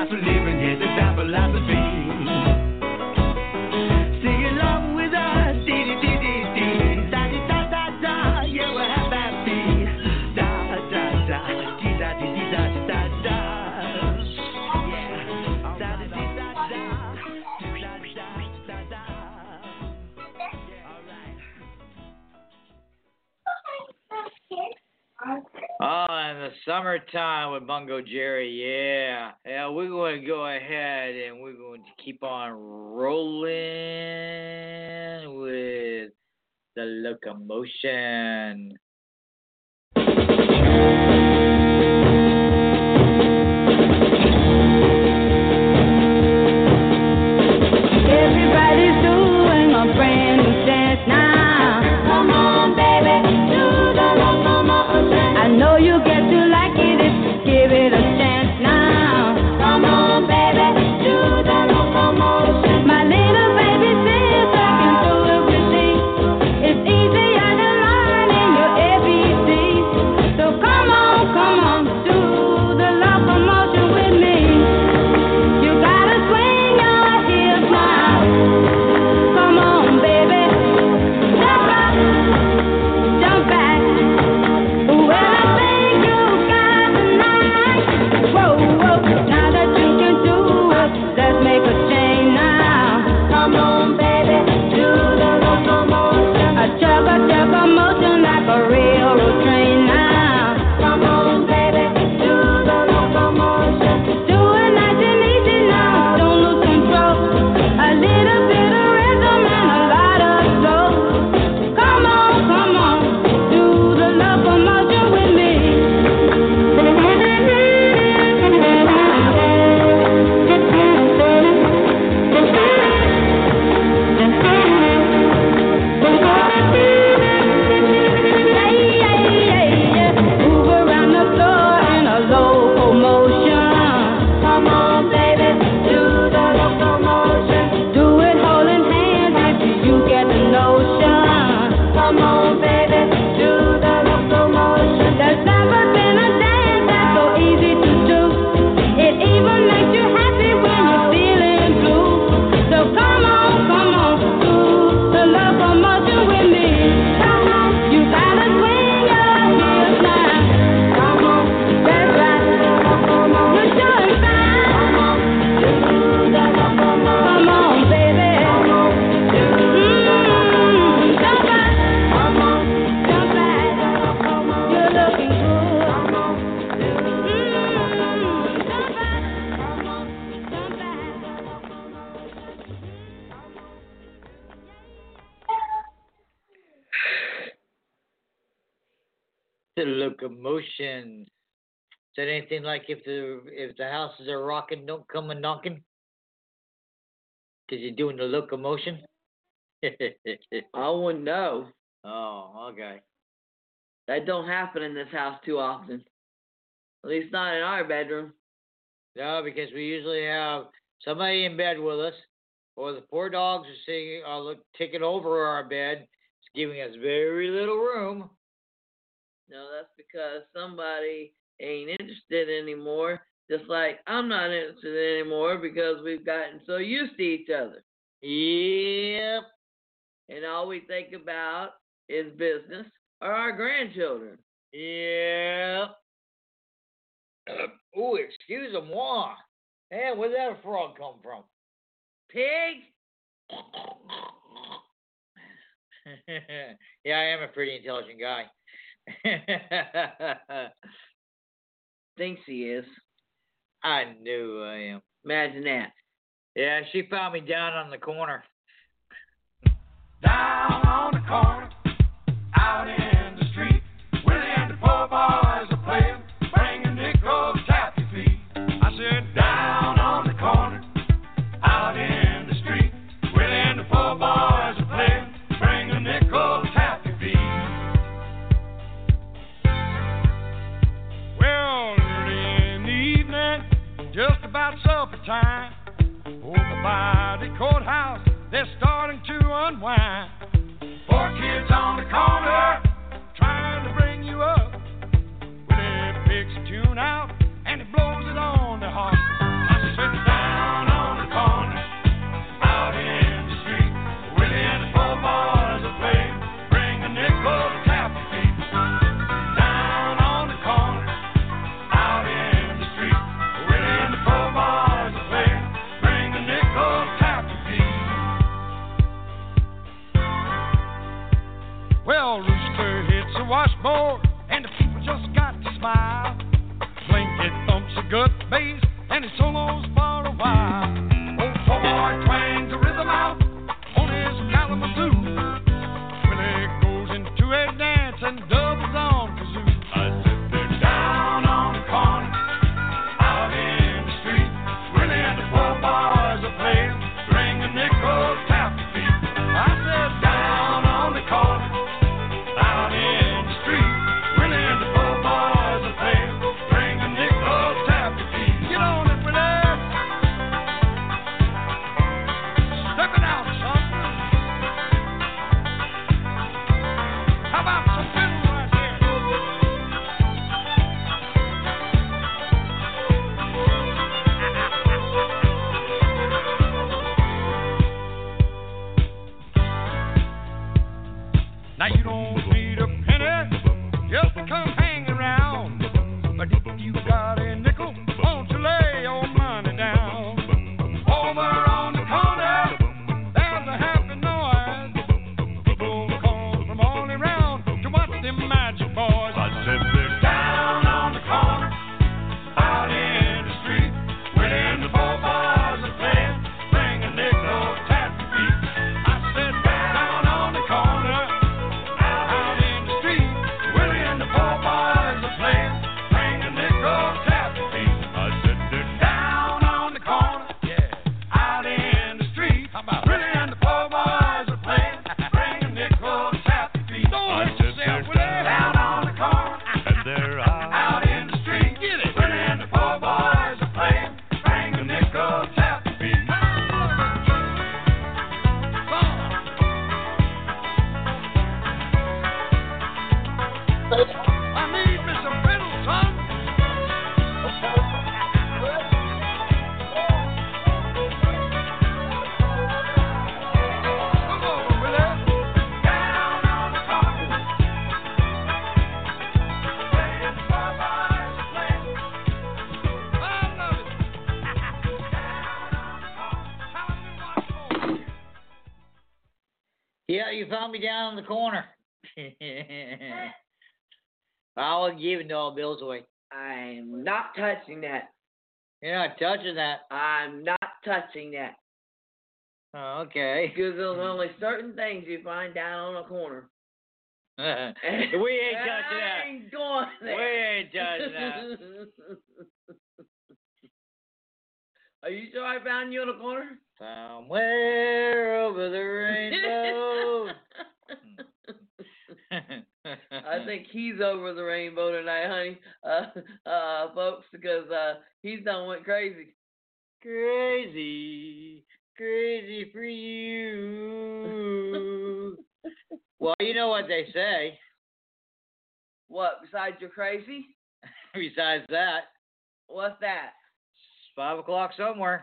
for living, yeah, that's our philosophy. Sing along with us, dee-dee-dee-dee-dee, da-dee-da-da-da, yeah, we're happy, da-da-da, dee-da-dee-dee-da-da-da, yeah, da-dee-dee-da-da, da-da-da-da-da, yeah, all right. Oh, and the summertime with Bungo Jerry, yeah. Yeah, we're going to go ahead and we're going to keep on rolling with the locomotion. Everybody's doing a brand new dance now. Come on, baby, do the locomotion. I know you get to like it if you give it a chance now. Come on, baby, do the locomotion. My little baby says I can do everything. It's easier than learning your ABCs. So come on, do the locomotion with me. You gotta swing your hips now. Come on, baby, step up, jump back. Well, I think you got the night. Whoa, now that you can do it, let's make a change now. Come on, baby, do the locomotion. A chugga motion like a railroad train now. Come on, baby, do the locomotion. Do it nice and easy now, don't lose control. A little bit of rhythm and a lot of soul. Come on, do the locomotion with me. Move around the floor in a locomotion. Come on, baby, do the locomotion. Do it holding hands if you get the notion. Come on, baby, do the locomotion. There's never been a dance that's so easy to do. It even makes you happy when you're feeling blue. So come on, do the locomotion with me. Come on, you gotta swing your hips now. Come on, that's right. You're doing fine. Do the locomotion. Come on, baby. Jump back. Jump back. You're looking good. Jump back. Jump The locomotion. Is that anything like if the houses are rocking, don't come a knocking? Because you're doing the locomotion? I wouldn't know. Oh, okay. That don't happen in this house too often. At least not in our bedroom. No, because we usually have somebody in bed with us, or the poor dogs are sitting, taking over our bed. It's giving us very little room. No, that's because somebody ain't interested anymore. Just like I'm not interested anymore because we've gotten so used to each other. Yep. And all we think about is business or our grandchildren. Yep. Ooh, excuse-moi. Hey, where'd that frog come from? Pig? Yeah, I am a pretty intelligent guy. Thinks he is. I knew I am. Imagine that. Yeah, she found me down on the corner. Down on the corner, out in the street, Willie and the poor boys are playing, bringing nickels, taffy feet. I said, down on the corner, out in the street, Willie and the poor boys are playing, bringing nickels, taffy feet. Well, early in the evening, just about supper time, over by the courthouse, they're starting to unwind. Four kids on the corner, trying to bring you up. Willie picks a tune out, and he blows it on the harp. I bass and his solos for a while. Old boy twangs the rhythm out on his Kalamazoo. Willie goes into a dance and doubles on kazoo. I said they're down on the corner, out in the street. Willie and the poor boys are playing, ring a nickel, tap the beat. I said down on the corner, out in the street. Willie and the poor boys are playing, ring a nickel, tap the beat. Get on it, Willie. Step it out, son. How about some fiddle right here? Now you don't need a penny just to come hang around. But if you got a nickel, won't you lay your money down? Over on the corner, there's a happy noise. People come from all around to watch them magic boys. I said they're down on the corner, out in the street. When the poor boys are playing, bring a nickel, tap the beat. I said down on the corner, out in the street. Willie and the poor boys are playing, bring a nickel, tap the beat. I said they're down on the corner, out in the street. Willie and the poor boys are playing, bring a nickel, tap the beat. I said they're down on the corner, and they're out in the street. Willie and the poor boys are playing, bring a nickel, tap the beat. I need me some fiddle, son. Come on, Willie. Down on the corner, playing the poor boys are playing. I love it. Down on the corner. Yeah, you found me down in the corner. I wasn't giving all bills away. I'm not touching that. You're not touching that. I'm not touching that. Oh, okay. Because there's only certain things you find down on a corner. We ain't touching that. I ain't going there. We ain't touching that. Are you sure I found you on a corner? Somewhere over the rainbow. I think he's over the rainbow tonight, honey, folks, because he's done went crazy. Crazy, crazy for you. Well, you know what they say. What, besides you're crazy? Besides that, What's that? it's 5 o'clock somewhere.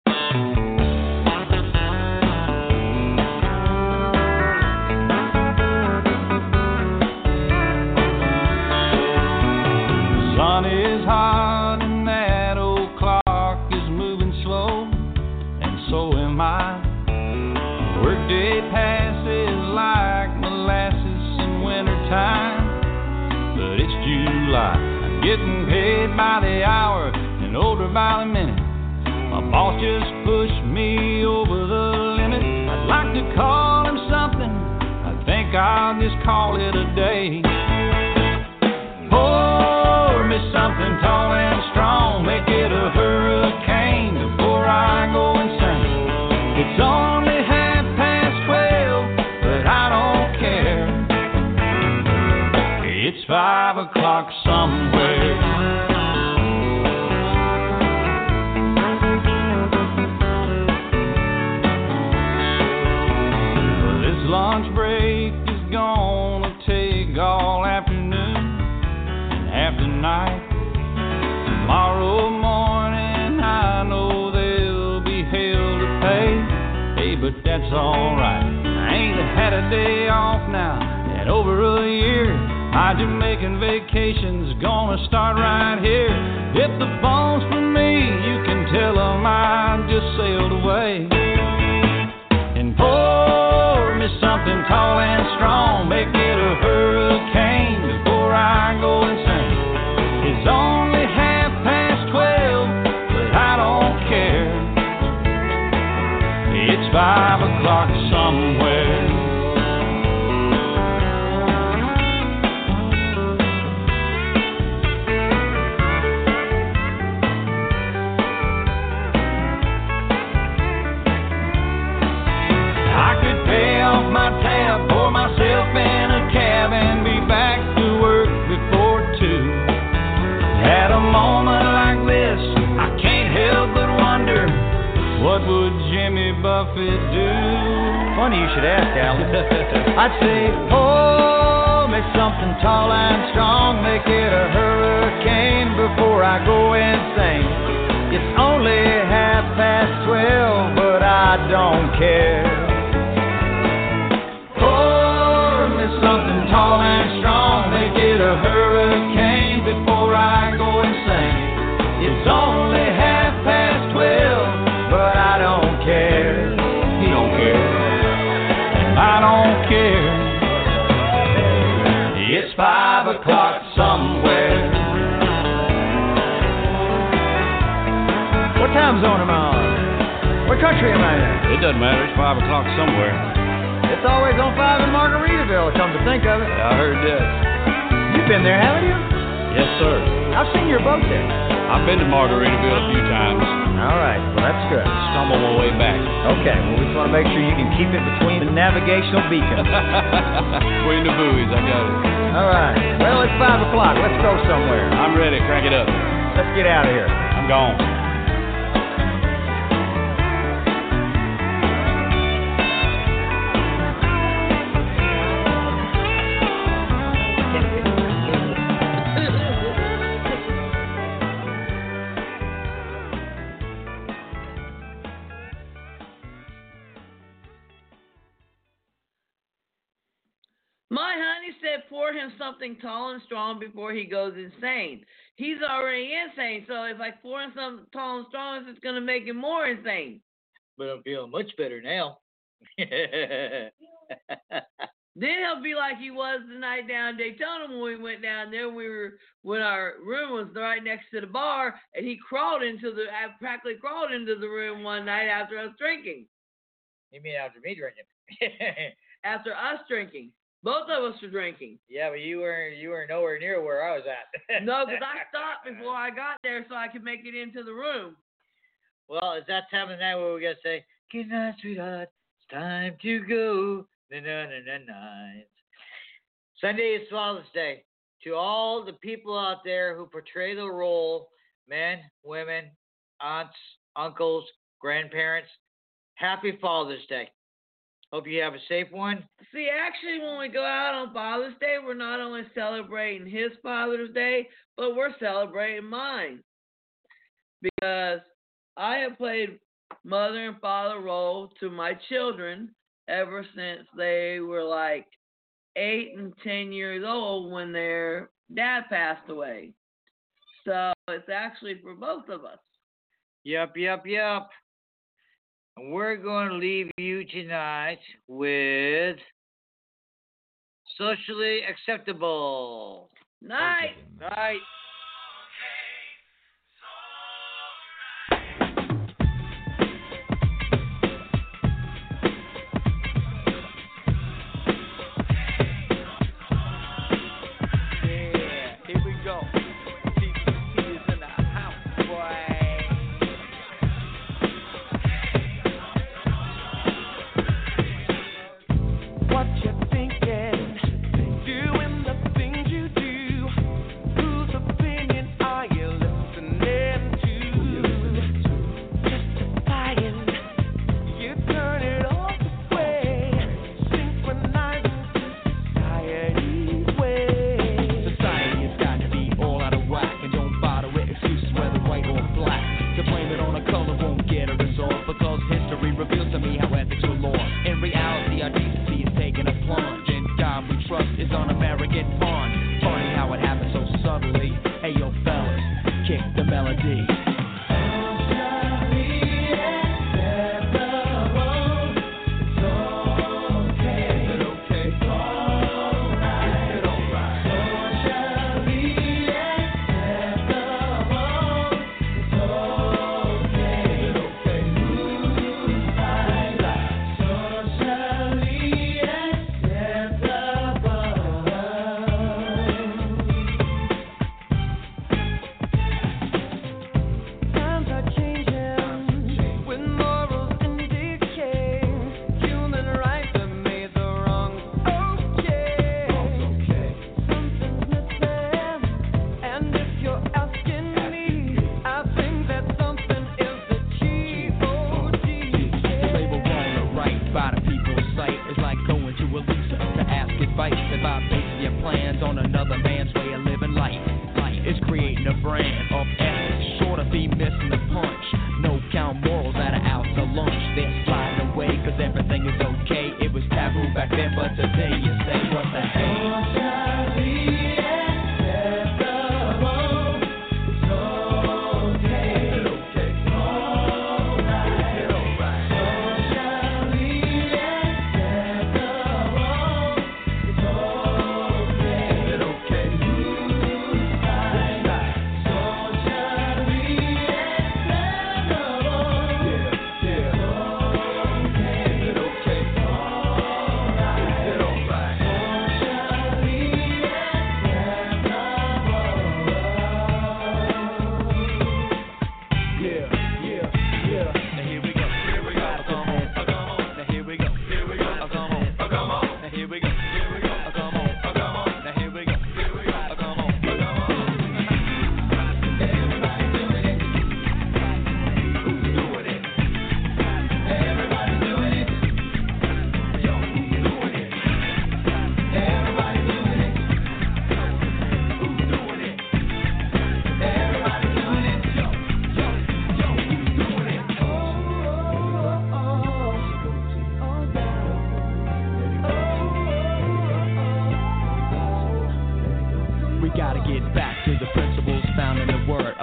Sun is hot and that old clock is moving slow, and so am I. Workday passes like molasses in wintertime, but it's July. I'm getting paid by the hour and older by the minute. My boss just pushed me over the limit. I'd like to call him something. I think I'll just call it a day. Pour me something tall and strong, make it a hurricane before I go insane. It's only 12:30, but I don't care. It's 5 o'clock somewhere. This lunch break is gonna take all afternoon and half the night. Tomorrow morning I know there'll be hell to pay. Hey, but that's alright. I ain't had a day off now in over a year. My Jamaican vacation's gonna start right here. If the phone's for me, you can tell them I just sailed away. And pour me something tall and strong, make it a hurricane before I go insane. It's only 12:30, o'clock somewhere. I could pay off my tab, pour myself in a cab, and be back to work before 2. At a moment like this, I can't help but wonder, what would Jimmy Buffett do? Funny you should ask, Alan. I'd say, oh, make something tall and strong, make it a hurricane before I go insane. It's only 12:30, but I don't care. Oh, make something tall and strong, make it a hurricane before I go insane. It's only 12:30, but I don't care. You don't care. I don't care. It's 5 o'clock somewhere. What time zone am I on? What country am I in? It doesn't matter. It's 5 o'clock somewhere. It's always on 5 in Margaritaville, come to think of it. I heard that. You've been there, haven't you? Yes, sir. I've seen your boat there. I've been to Margaritaville a few times. All right, well, that's good. Stumble my way back. Okay, well, we just want to make sure you can keep it between the navigational beacons. Between the buoys, I got it. All right, well, it's 5 o'clock. Let's go somewhere. I'm ready. Crank it up. Let's get out of here. I'm gone. My honey said pour him something tall and strong before he goes insane. He's already insane, so if I pour him something tall and strong, it's going to make him more insane. But I'm feeling much better now. Then he'll be like he was the night down in Daytona when we went down there. When our room was right next to the bar, and he practically crawled into the room one night after us drinking. You mean after me drinking? After us drinking. Both of us were drinking. Yeah, but you were nowhere near where I was at. No, because I stopped before I got there so I could make it into the room. Well, it's that time of night where we got to say, good night, sweetheart. It's time to go. Na-na-na-na-na. Sunday is Father's Day. To all the people out there who portray the role, men, women, aunts, uncles, grandparents, happy Father's Day. Hope you have a safe one. See, actually, when we go out on Father's Day, we're not only celebrating his Father's Day, but we're celebrating mine. Because I have played mother and father role to my children ever since they were like 8 and 10 years old when their dad passed away. So it's actually for both of us. Yup. And we're going to leave you tonight with Socially Acceptable. Night. Night.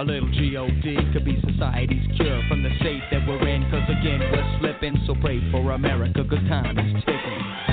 little G.O.D. could be society's cure from the state that we're in. Cause again, we're slipping, so pray for America, cause time is ticking.